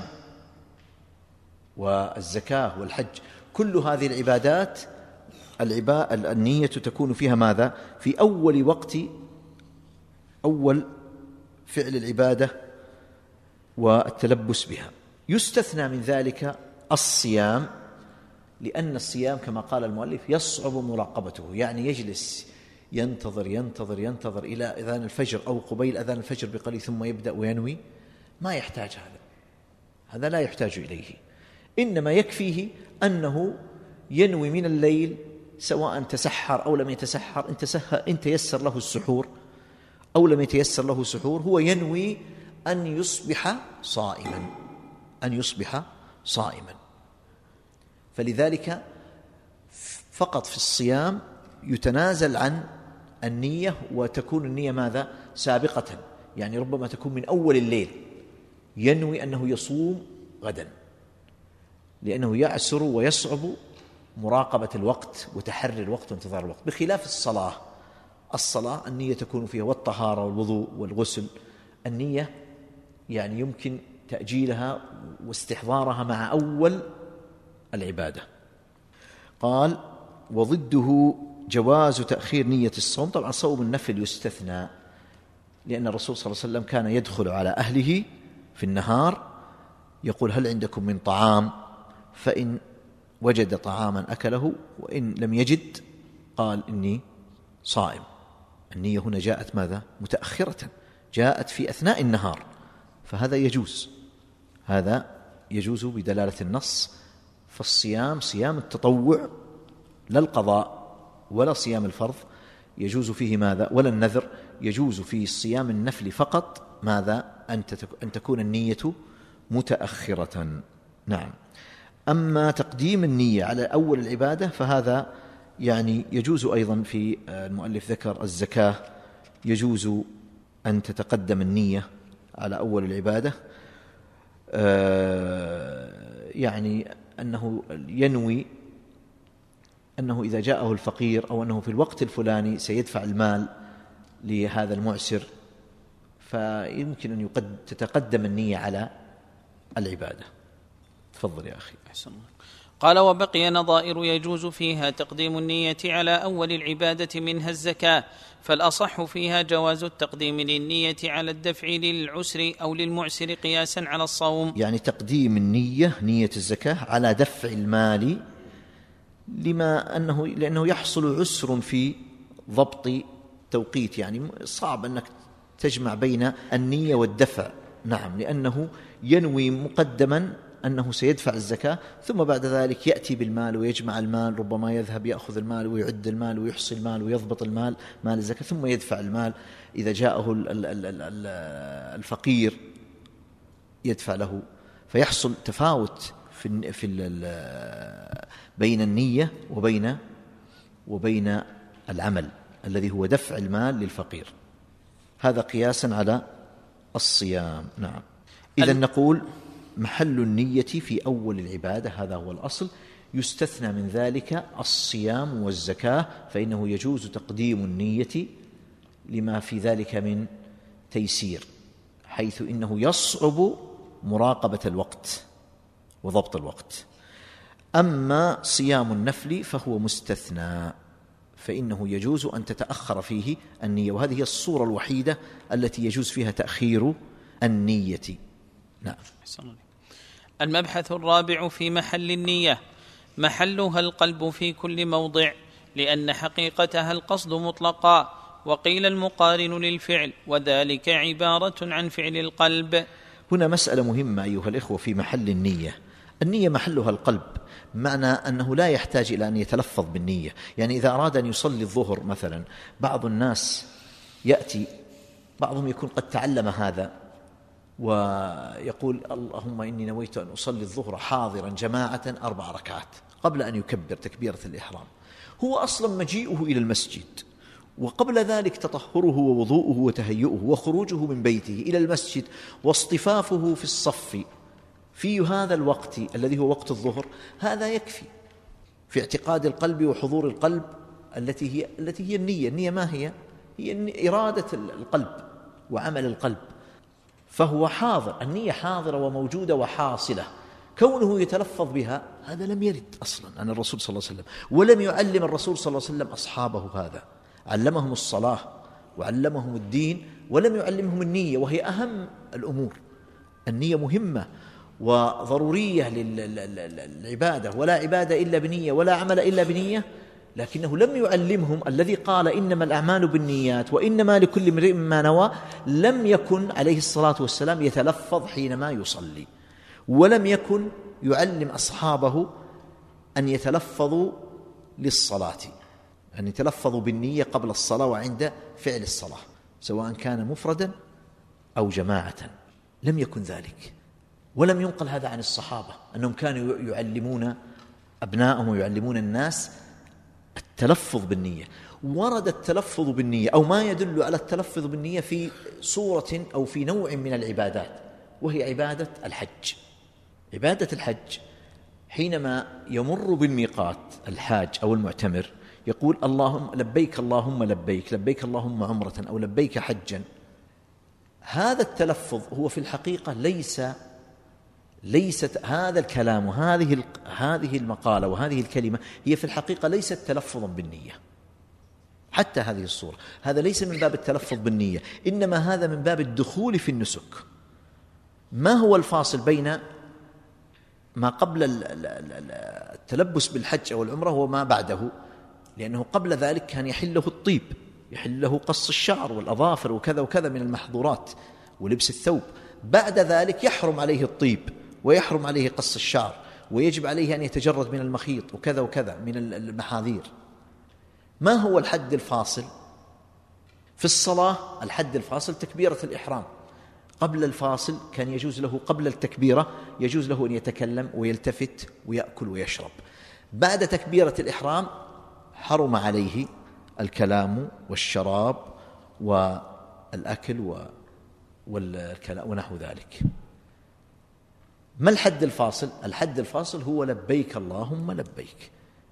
والزكاة والحج، كل هذه العبادات العبادة النية تكون فيها ماذا؟ في أول وقت، أول فعل العبادة والتلبس بها. يستثنى من ذلك الصيام، لأن الصيام كما قال المؤلف يصعب مراقبته، يعني يجلس ينتظر ينتظر ينتظر إلى أذان الفجر أو قبيل أذان الفجر بقليل ثم يبدأ وينوي. ما يحتاج هذا، هذا لا يحتاج إليه، إنما يكفيه أنه ينوي من الليل، سواء تسحر أو لم يتسحر، إن تيسر له السحور أو لم يتيسر له سحور، هو ينوي أن يصبح صائما، أن يصبح صائما. فلذلك فقط في الصيام يتنازل عن النية، وتكون النية ماذا؟ سابقة، يعني ربما تكون من أول الليل ينوي أنه يصوم غدا، لأنه يعسر ويصعب مراقبة الوقت وتحري الوقت وانتظار الوقت. بخلاف الصلاة، الصلاة النية تكون فيها، والطهارة والوضوء والغسل، النية يعني يمكن تأجيلها واستحضارها مع أول العبادة. قال: وضده جواز تأخير نية الصوم. طبعا صوم النفل يستثنى، لأن الرسول صلى الله عليه وسلم كان يدخل على أهله في النهار يقول: هل عندكم من طعام؟ فإن وجد طعاما أكله، وإن لم يجد قال: إني صائم. النية هنا جاءت ماذا؟ متأخرة، جاءت في أثناء النهار، فهذا يجوز، هذا يجوز بدلالة النص. فالصيام صيام التطوع لا القضاء ولا صيام الفرض يجوز فيه ماذا؟ ولا النذر، يجوز في صيام النفل فقط ماذا؟ أن تكون النية متأخرة. نعم. أما تقديم النية على أول العبادة فهذا يعني يجوز أيضا. في المؤلف ذكر الزكاة، يجوز أن تتقدم النية على أول العبادة، يعني أنه ينوي أنه إذا جاءه الفقير أو أنه في الوقت الفلاني سيدفع المال لهذا المعسر، فيمكن أن يقد تتقدم النية على العبادة. تفضل يا أخي. أحسن. قال: وبقي نظائر يجوز فيها تقديم النية على أول العبادة، منها الزكاة، فالأصح فيها جواز التقديم للنية على الدفع للعسر أو للمعسر قياسا على الصوم. يعني تقديم النية، نية الزكاة، على دفع المال، لما أنه لأنه يحصل عسر في ضبط توقيت، يعني صعب أنك تجمع بين النية والدفع. نعم، لأنه ينوي مقدما أنه سيدفع الزكاة، ثم بعد ذلك يأتي بالمال ويجمع المال، ربما يذهب يأخذ المال ويعد المال ويحصي المال ويضبط المال، مال الزكاة، ثم يدفع المال. إذا جاءه الفقير يدفع له، فيحصل تفاوت في في بين النية وبين وبين العمل الذي هو دفع المال للفقير. هذا قياسا على الصيام. نعم. إذن نقول محل النية في أول العبادة، هذا هو الأصل. يستثنى من ذلك الصيام والزكاة، فإنه يجوز تقديم النية لما في ذلك من تيسير، حيث إنه يصعب مراقبة الوقت وضبط الوقت. أما صيام النفل فهو مستثنى، فإنه يجوز أن تتأخر فيه النية، وهذه هي الصورة الوحيدة التي يجوز فيها تأخير النية. نعم. المبحث الرابع في محل النية. محلها القلب في كل موضع، لأن حقيقتها القصد مطلقا، وقيل المقارن للفعل، وذلك عبارة عن فعل القلب. هنا مسألة مهمة أيها الإخوة في محل النية. النية محلها القلب، معنى أنه لا يحتاج إلى أن يتلفظ بالنية. يعني إذا أراد أن يصلي الظهر مثلا، بعض الناس يأتي، بعضهم يكون قد تعلم هذا ويقول اللهم إني نويت أن أصلي الظهر حاضرا جماعة أربع ركعات قبل أن يكبر تكبيرة الإحرام. هو أصلا مجيئه إلى المسجد، وقبل ذلك تطهره ووضوءه وتهيئه وخروجه من بيته إلى المسجد واصطفافه في الصف في هذا الوقت الذي هو وقت الظهر، هذا يكفي في اعتقاد القلب وحضور القلب التي هي التي هي النية. النية ما هي؟ هي إرادة القلب وعمل القلب، فهو حاضر، النية حاضرة وموجودة وحاصلة. كونه يتلفظ بها هذا لم يرد أصلا عن الرسول صلى الله عليه وسلم، ولم يعلم الرسول صلى الله عليه وسلم أصحابه هذا. علمهم الصلاة وعلمهم الدين ولم يعلمهم النية، وهي أهم الأمور. النية مهمة وضرورية للعبادة، ولا عبادة إلا بنية ولا عمل إلا بنية، لكنه لم يعلمهم. الذي قال إنما الأعمال بالنيات وإنما لكل امرئ ما نوى لم يكن عليه الصلاة والسلام يتلفظ حينما يصلي، ولم يكن يعلم أصحابه أن يتلفظوا للصلاة، أن يتلفظوا بالنية قبل الصلاة وعند فعل الصلاة، سواء كان مفردا أو جماعة. لم يكن ذلك، ولم ينقل هذا عن الصحابة أنهم كانوا يعلمون أبنائهم ويعلمون الناس التلفظ بالنية. ورد التلفظ بالنية أو ما يدل على التلفظ بالنية في صورة أو في نوع من العبادات، وهي عبادة الحج. عبادة الحج حينما يمر بالميقات الحاج أو المعتمر يقول اللهم لبيك اللهم لبيك، لبيك اللهم عمرة أو لبيك حجا. هذا التلفظ هو في الحقيقة ليس ليست هذا الكلام وهذه هذه المقالة وهذه الكلمة هي في الحقيقة ليست تلفظا بالنية. حتى هذه الصورة هذا ليس من باب التلفظ بالنية، إنما هذا من باب الدخول في النسك. ما هو الفاصل بين ما قبل التلبس بالحج أو العمرة وما بعده؟ لأنه قبل ذلك كان يحله الطيب، يحله قص الشعر والأظافر وكذا وكذا من المحظورات ولبس الثوب. بعد ذلك يحرم عليه الطيب ويحرم عليه قص الشعر، ويجب عليه أن يتجرد من المخيط وكذا وكذا من المحاذير. ما هو الحد الفاصل؟ في الصلاة الحد الفاصل تكبيرة الإحرام. قبل الفاصل كان يجوز له قبل التكبيرة يجوز له أن يتكلم ويلتفت ويأكل ويشرب. بعد تكبيرة الإحرام حرم عليه الكلام والشراب والأكل والكلام ونحو ذلك. ما الحد الفاصل؟ الحد الفاصل هو لبيك اللهم لبيك،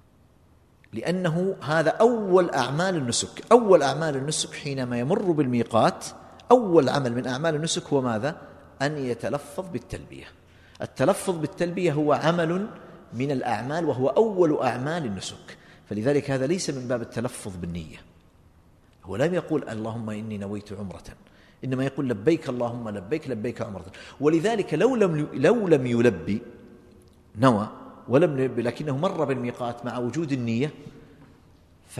لأنه هذا أول أعمال النسك. أول أعمال النسك حينما يمر بالميقات أول عمل من أعمال النسك هو ماذا؟ أن يتلفظ بالتلبية. التلفظ بالتلبية هو عمل من الأعمال وهو أول أعمال النسك، فلذلك هذا ليس من باب التلفظ بالنية. هو لم يقول اللهم إني نويت عمرة، إنما يقول لبيك اللهم لبيك لبيك عمرة. ولذلك لو لم لو لم يلبي نوى ولم يلبي لكنه مر بالميقات مع وجود النية ف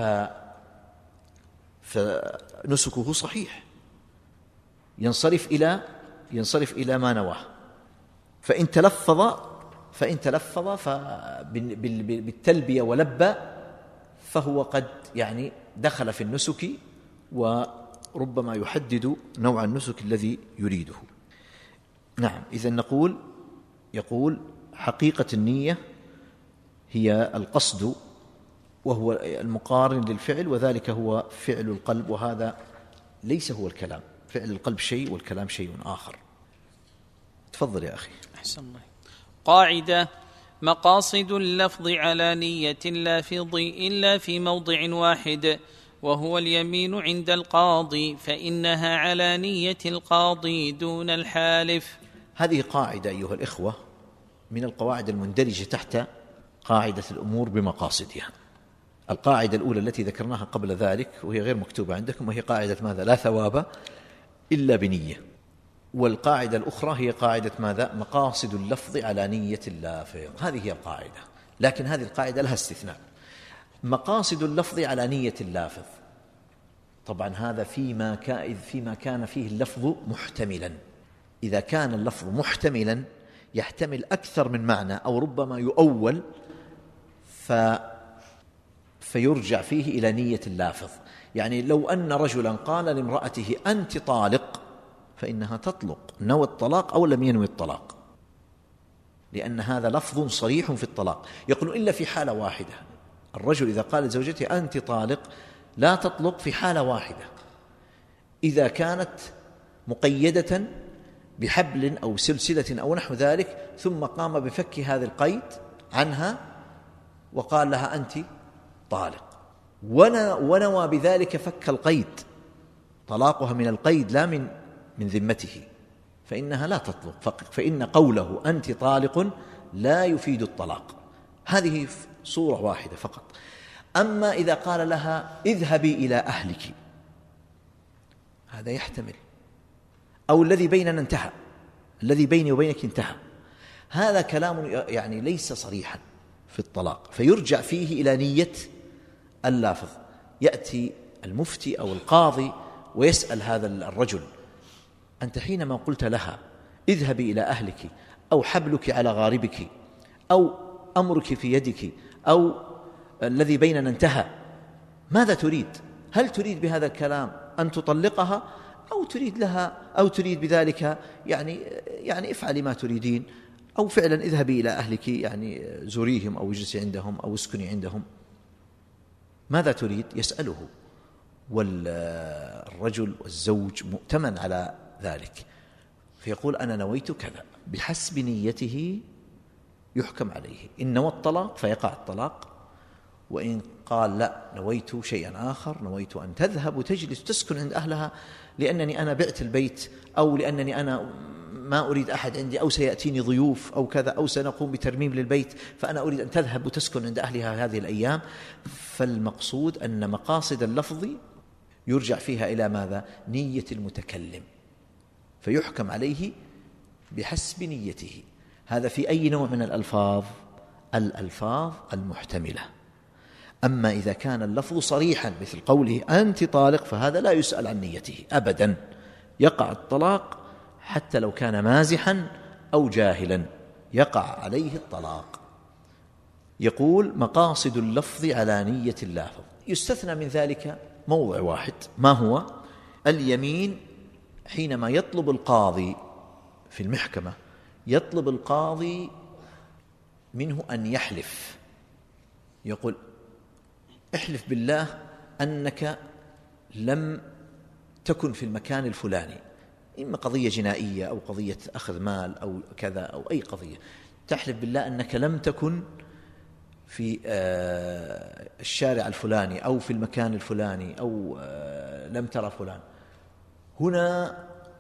فنسكه صحيح، ينصرف إلى ينصرف إلى ما نواه. فإن تلفظ فإن تلفظ بالتلبية ولبى فهو قد يعني دخل في النسك، وربما يحدد نوع النسك الذي يريده. نعم، إذن نقول يقول حقيقة النية هي القصد، وهو المقارن للفعل، وذلك هو فعل القلب، وهذا ليس هو الكلام. فعل القلب شيء والكلام شيء آخر. تفضل يا أخي. أحسن الله. قاعدة: مقاصد اللفظ على نية اللافظ إلا في موضع واحد، وهو اليمين عند القاضي، فإنها على نية القاضي دون الحالف. هذه قاعدة أيها الإخوة من القواعد المندرجة تحت قاعدة الأمور بمقاصدها. القاعدة الأولى التي ذكرناها قبل ذلك وهي غير مكتوبة عندكم، وهي قاعدة ماذا؟ لا ثواب إلا بنية. والقاعدة الأخرى هي قاعدة ماذا؟ مقاصد اللفظ على نية اللافظ. هذه هي القاعدة، لكن هذه القاعدة لها استثناء. مقاصد اللفظ على نية اللافظ. طبعا هذا فيما كان فيما كان فيه اللفظ محتملا. إذا كان اللفظ محتملا يحتمل أكثر من معنى أو ربما يؤول ف فيرجع فيه إلى نية اللافظ. يعني لو أن رجلا قال لامرأته أنت طالق، فإنها تطلق نوى الطلاق أو لم ينوي الطلاق، لأن هذا لفظ صريح في الطلاق. يقول إلا في حالة واحدة، الرجل إذا قال لزوجته أنت طالق لا تطلق في حالة واحدة، إذا كانت مقيدة بحبل أو سلسلة أو نحو ذلك، ثم قام بفك هذا القيد عنها وقال لها أنت طالق، ونوى بذلك فك القيد، طلاقها من القيد لا من من ذمته، فإنها لا تطلق، فإن قوله أنت طالق لا يفيد الطلاق. هذه صورة واحدة فقط. أما إذا قال لها اذهبي إلى أهلك، هذا يحتمل، أو الذي بيننا انتهى، الذي بيني وبينك انتهى، هذا كلام يعني ليس صريحا في الطلاق، فيرجع فيه إلى نية اللافظ. يأتي المفتي أو القاضي ويسأل هذا الرجل أنت حينما قلت لها اذهبي إلى أهلك أو حبلك على غاربك أو أمرك في يدك أو الذي بيننا انتهى، ماذا تريد؟ هل تريد بهذا الكلام أن تطلقها أو تريد لها أو تريد بذلك يعني يعني افعلي ما تريدين، أو فعلا اذهبي إلى أهلك يعني زوريهم أو اجلسي عندهم أو اسكني عندهم، ماذا تريد؟ يسأله، والرجل والزوج مؤتمن على ذلك، فيقول أنا نويت كذا، بحسب نيته يحكم عليه. إن نوى الطلاق فيقع الطلاق، وإن قال لا نويت شيئا آخر، نويت أن تذهب وتجلس تسكن عند أهلها لأنني أنا بعت البيت، أو لأنني أنا ما أريد أحد عندي، أو سيأتيني ضيوف أو كذا، أو سنقوم بترميم للبيت فأنا أريد أن تذهب وتسكن عند أهلها هذه الأيام، فالمقصود أن مقاصد اللفظ يرجع فيها إلى ماذا؟ نية المتكلم، فيحكم عليه بحسب نيته. هذا في أي نوع من الألفاظ؟ الألفاظ المحتملة. أما إذا كان اللفظ صريحا مثل قوله أنت طالق، فهذا لا يسأل عن نيته أبدا، يقع الطلاق حتى لو كان مازحا أو جاهلا، يقع عليه الطلاق. يقول مقاصد اللفظ على نية اللافظ. يستثنى من ذلك موضع واحد، ما هو؟ اليمين. حينما يطلب القاضي في المحكمة، يطلب القاضي منه أن يحلف، يقول احلف بالله أنك لم تكن في المكان الفلاني، إما قضية جنائية أو قضية أخذ مال أو كذا أو أي قضية، تحلف بالله أنك لم تكن في الشارع الفلاني أو في المكان الفلاني أو لم ترى فلان. هنا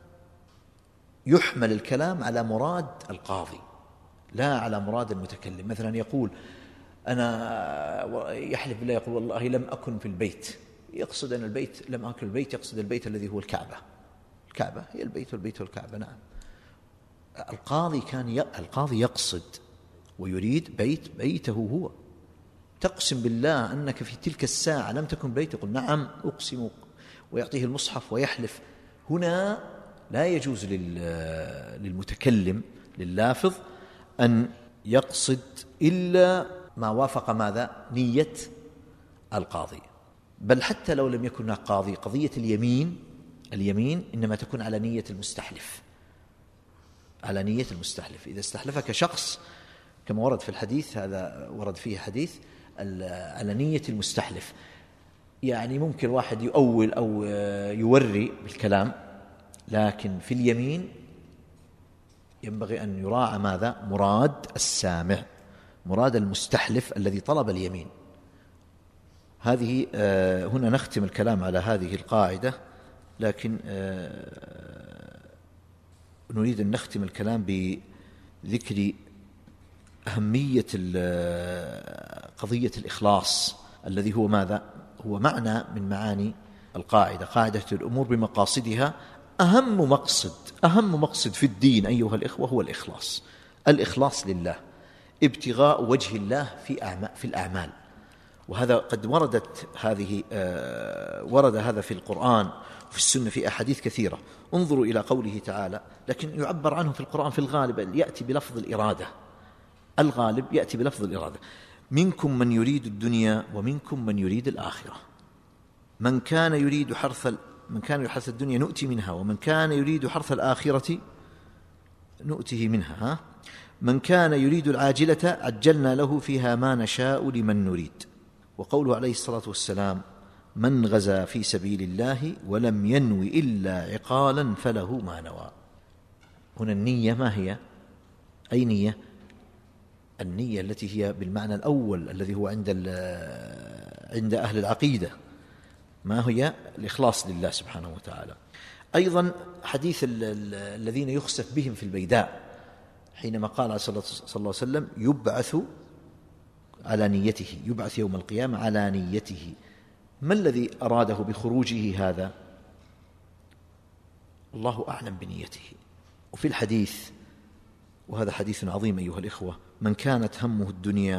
يحمل الكلام على مراد القاضي لا على مراد المتكلم. مثلا يقول أنا يحلف بالله، يقول والله لم أكن في البيت، يقصد أن البيت لم أكن البيت، يقصد البيت الذي هو الكعبة. الكعبة هي البيت والبيت والكعبة. نعم، القاضي كان ي... القاضي يقصد ويريد بيت بيته هو. تقسم بالله أنك في تلك الساعة لم تكن بيت، يقول نعم أقسم، ويعطيه المصحف ويحلف. هنا لا يجوز لل... للمتكلم لللافظ أن يقصد إلا ما وافق ماذا؟ نية القاضي. بل حتى لو لم يكن قاضي، قضية اليمين اليمين إنما تكون على نية المستحلف، على نية المستحلف. إذا استحلفك شخص كما ورد في الحديث، هذا ورد فيه حديث على نية المستحلف، يعني ممكن واحد يؤول أو يوري بالكلام، لكن في اليمين ينبغي أن يراعى ماذا؟ مراد السامع، مراد المستحلف الذي طلب اليمين. هذه هنا نختم الكلام على هذه القاعدة، لكن نريد أن نختم الكلام بذكر أهمية قضية الإخلاص، الذي هو ماذا؟ هو معنى من معاني القاعدة، قاعدة الأمور بمقاصدها. أهم مقصد أهم مقصد في الدين أيها الإخوة هو الإخلاص، الإخلاص لله، ابتغاء وجه الله في أعمال في الأعمال. وهذا قد وردت هذه ورد هذا في القرآن وفي السنة في أحاديث كثيرة. انظروا إلى قوله تعالى، لكن يعبر عنه في القرآن في الغالب يأتي بلفظ الإرادة، الغالب يأتي بلفظ الإرادة: منكم من يريد الدنيا ومنكم من يريد الآخرة، من كان يريد حرث من كان يريد حرث الدنيا نؤتي منها ومن كان يريد حرث الآخرة نؤته منها. ها؟ من كان يريد العاجلة عجلنا له فيها ما نشاء لمن نريد. وقوله عليه الصلاة والسلام: من غزا في سبيل الله ولم ينوي إلا عقالا فله ما نوى. هنا النية ما هي؟ أي نية؟ النية التي هي بالمعنى الأول الذي هو عند عند أهل العقيدة، ما هي؟ الإخلاص لله سبحانه وتعالى. أيضا حديث الذين يخسف بهم في البيداء، حينما قال صلى الله عليه وسلم: يبعث على نيته، يبعث يوم القيامة على نيته. ما الذي أراده بخروجه هذا؟ الله أعلم بنيته. وفي الحديث، وهذا حديث عظيم أيها الإخوة: من كانت همه الدنيا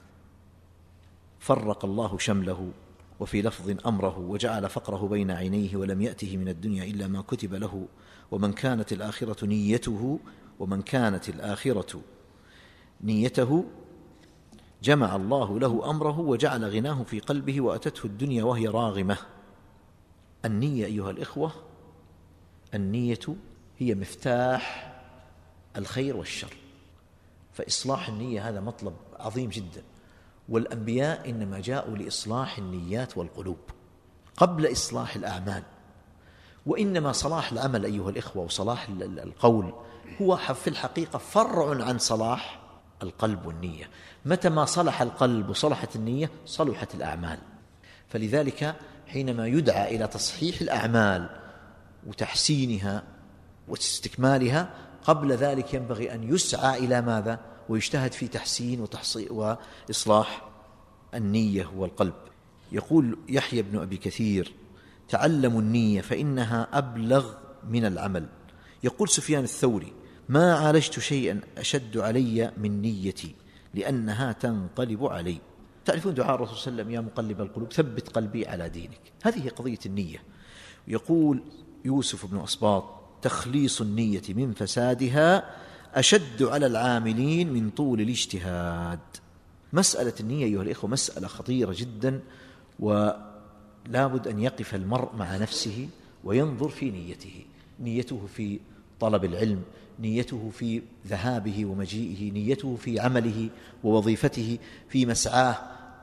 فرق الله شمله، وفي لفظ أمره وجعل فقره بين عينيه ولم يأته من الدنيا إلا ما كتب له، ومن كانت الآخرة نيته ومن كانت الآخرة نيته جمع الله له أمره وجعل غناه في قلبه وأتته الدنيا وهي راغمة. النية أيها الإخوة، النية هي مفتاح الخير والشر، فإصلاح النية هذا مطلب عظيم جدا. والأنبياء إنما جاءوا لإصلاح النيات والقلوب قبل إصلاح الأعمال. وإنما صلاح العمل أيها الإخوة وصلاح القول هو في الحقيقة فرع عن صلاح القلب والنية. متى ما صلح القلب وصلحت النية صلحت الأعمال. فلذلك حينما يدعى إلى تصحيح الأعمال وتحسينها واستكمالها، قبل ذلك ينبغي أن يسعى إلى ماذا؟ ويجتهد في تحسين وتحصي وإصلاح النية والقلب. يقول يحيى بن أبي كثير: تعلموا النية فإنها أبلغ من العمل. يقول سفيان الثوري: ما عالجت شيئا أشد علي من نيتي لأنها تنقلب علي. تعرفون دعاء الرسول صلى الله عليه وسلم: يا مقلب القلوب ثبت قلبي على دينك. هذه قضية النية. يقول يوسف بن أسباط: تخليص النية من فسادها أشد على العاملين من طول الاجتهاد. مسألة النية أيها الإخوة مسألة خطيرة جدا، ولا بد أن يقف المرء مع نفسه وينظر في نيته، نيته في طلب العلم، نيته في ذهابه ومجيئه، نيته في عمله ووظيفته، في مسعاه،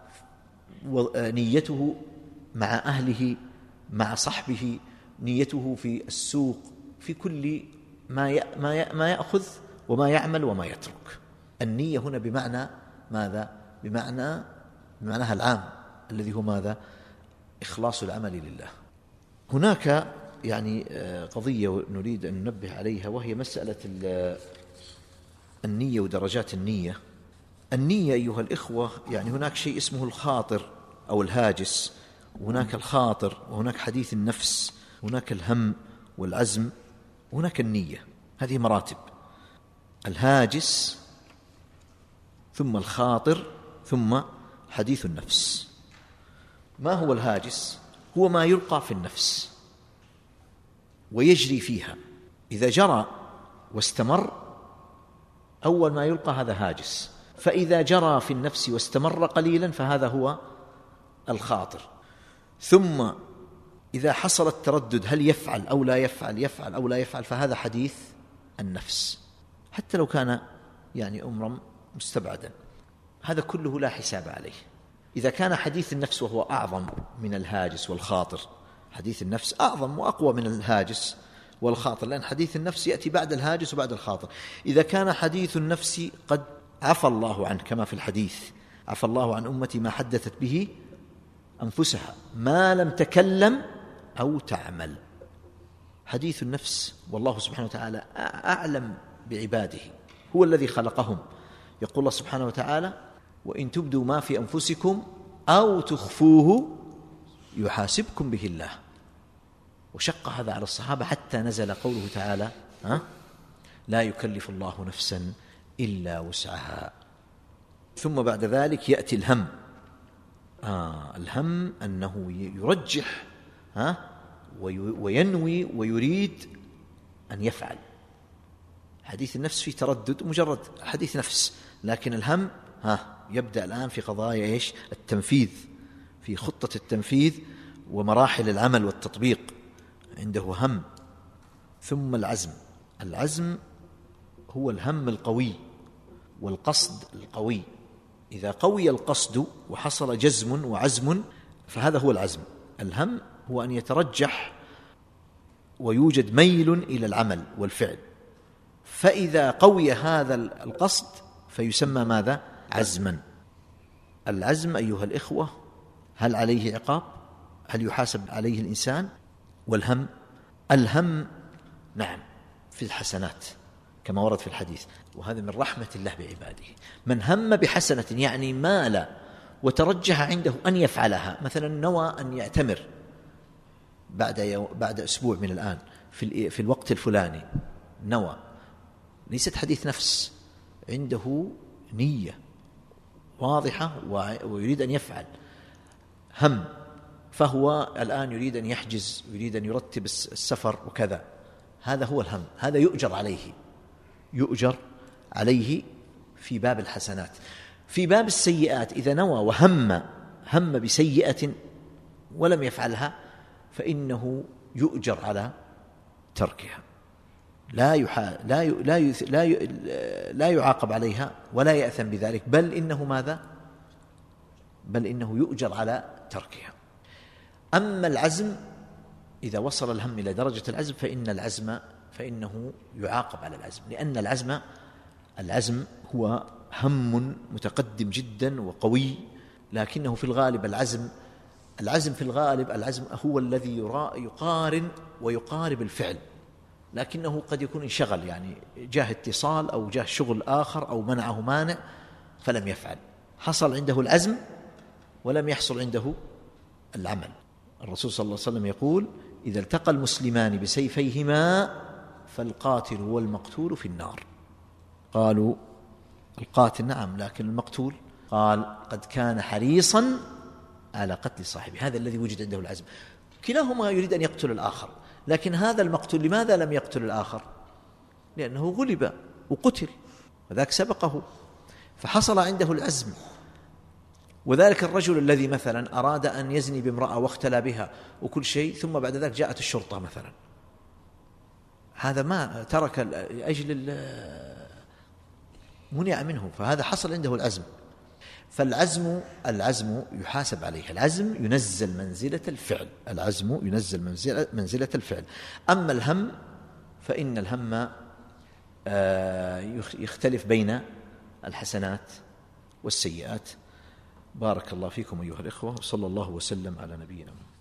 نيته مع أهله مع صحبه، نيته في السوق، في كل ما ما يأخذ وما يعمل وما يترك. النية هنا بمعنى ماذا؟ بمعنى بمعناها العام الذي هو ماذا؟ إخلاص العمل لله. هناك يعني قضية نريد أن ننبه عليها، وهي مسألة النية ودرجات النية. النية أيها الإخوة يعني هناك شيء اسمه الخاطر أو الهاجس، وهناك الخاطر، وهناك حديث النفس، هناك الهم والعزم، وهناك النية. هذه مراتب: الهاجس ثم الخاطر ثم حديث النفس. ما هو الهاجس؟ هو ما يلقى في النفس ويجري فيها. إذا جرى واستمر أول ما يلقى هذا هاجس، فإذا جرى في النفس واستمر قليلا فهذا هو الخاطر. ثم إذا حصل التردد هل يفعل أو لا يفعل، يفعل أو لا يفعل، فهذا حديث النفس، حتى لو كان يعني أمرا مستبعدا. هذا كله لا حساب عليه. إذا كان حديث النفس وهو أعظم من الهاجس والخاطر، حديث النفس أعظم وأقوى من الهاجس والخاطر، لأن حديث النفس يأتي بعد الهاجس وبعد الخاطر. إذا كان حديث النفس قد عفى الله عنه كما في الحديث: عفى الله عن أمتي ما حدثت به أنفسها ما لم تكلم أو تعمل. حديث النفس والله سبحانه وتعالى أعلم بعباده، هو الذي خلقهم. يقول الله سبحانه وتعالى: وإن تبدوا ما في أنفسكم أو تخفوه يحاسبكم به الله. وشق هذا على الصحابة حتى نزل قوله تعالى: ها؟ لا يكلف الله نفسا إلا وسعها. ثم بعد ذلك يأتي الهم آه الهم أنه يرجح ها وينوي ويريد أن يفعل. حديث النفس فيه تردد، مجرد حديث نفس، لكن الهم ها يبدأ الآن في قضايا إيش؟ التنفيذ، في خطة التنفيذ ومراحل العمل والتطبيق، عنده هم. ثم العزم. العزم هو الهم القوي والقصد القوي. إذا قوي القصد وحصل جزم وعزم فهذا هو العزم. الهم هو أن يترجح ويوجد ميل إلى العمل والفعل، فإذا قوي هذا القصد فيسمى ماذا؟ عزما. العزم أيها الإخوة هل عليه عقاب؟ هل يحاسب عليه الإنسان؟ والهم، الهم نعم في الحسنات كما ورد في الحديث، وهذا من رحمة الله بعباده. من هم بحسنة يعني مال وترجح عنده أن يفعلها، مثلا نوى أن يعتمر بعد يو بعد أسبوع من الآن في في الوقت الفلاني، نوى، ليست حديث نفس، عنده نية واضحة ويريد أن يفعل، هم، فهو الآن يريد أن يحجز ويريد أن يرتب السفر وكذا، هذا هو الهم، هذا يؤجر عليه، يؤجر عليه في باب الحسنات. في باب السيئات إذا نوى وهم هم بسيئة ولم يفعلها فإنه يؤجر على تركها، لا يحا لا ي... لا ي... لا ي... لا يعاقب عليها ولا يأثم بذلك، بل إنه ماذا؟ بل إنه يؤجر على تركها. أما العزم إذا وصل الهم إلى درجة العزم فإن العزم فإنه يعاقب على العزم، لأن العزم العزم هو هم متقدم جدا وقوي، لكنه في الغالب العزم العزم في الغالب العزم هو الذي يقارن ويقارب الفعل، لكنه قد يكون انشغل، يعني جاه اتصال أو جاه شغل آخر أو منعه مانع فلم يفعل، حصل عنده العزم ولم يحصل عنده العمل. الرسول صلى الله عليه وسلم يقول: إذا التقى المسلمان بسيفيهما فالقاتل والمقتول في النار. قالوا: القاتل نعم، لكن المقتول؟ قال: قد كان حريصا على قتل صاحبه. هذا الذي وجد عنده العزم، كلاهما يريد أن يقتل الآخر، لكن هذا المقتول لماذا لم يقتل الآخر؟ لأنه غلب وقتل، وذاك سبقه فحصل عنده العزم. وذلك الرجل الذي مثلا أراد أن يزني بامرأة واختلى بها وكل شيء، ثم بعد ذلك جاءت الشرطة مثلا، هذا ما ترك لأجل منع منه، فهذا حصل عنده العزم. فالعزم العزم يحاسب عليه، العزم ينزل منزلة الفعل، العزم ينزل منزلة, منزلة الفعل. أما الهم فإن الهم يختلف بين الحسنات والسيئات. بارك الله فيكم أيها الإخوة، وصلى الله وسلم على نبينا محمد.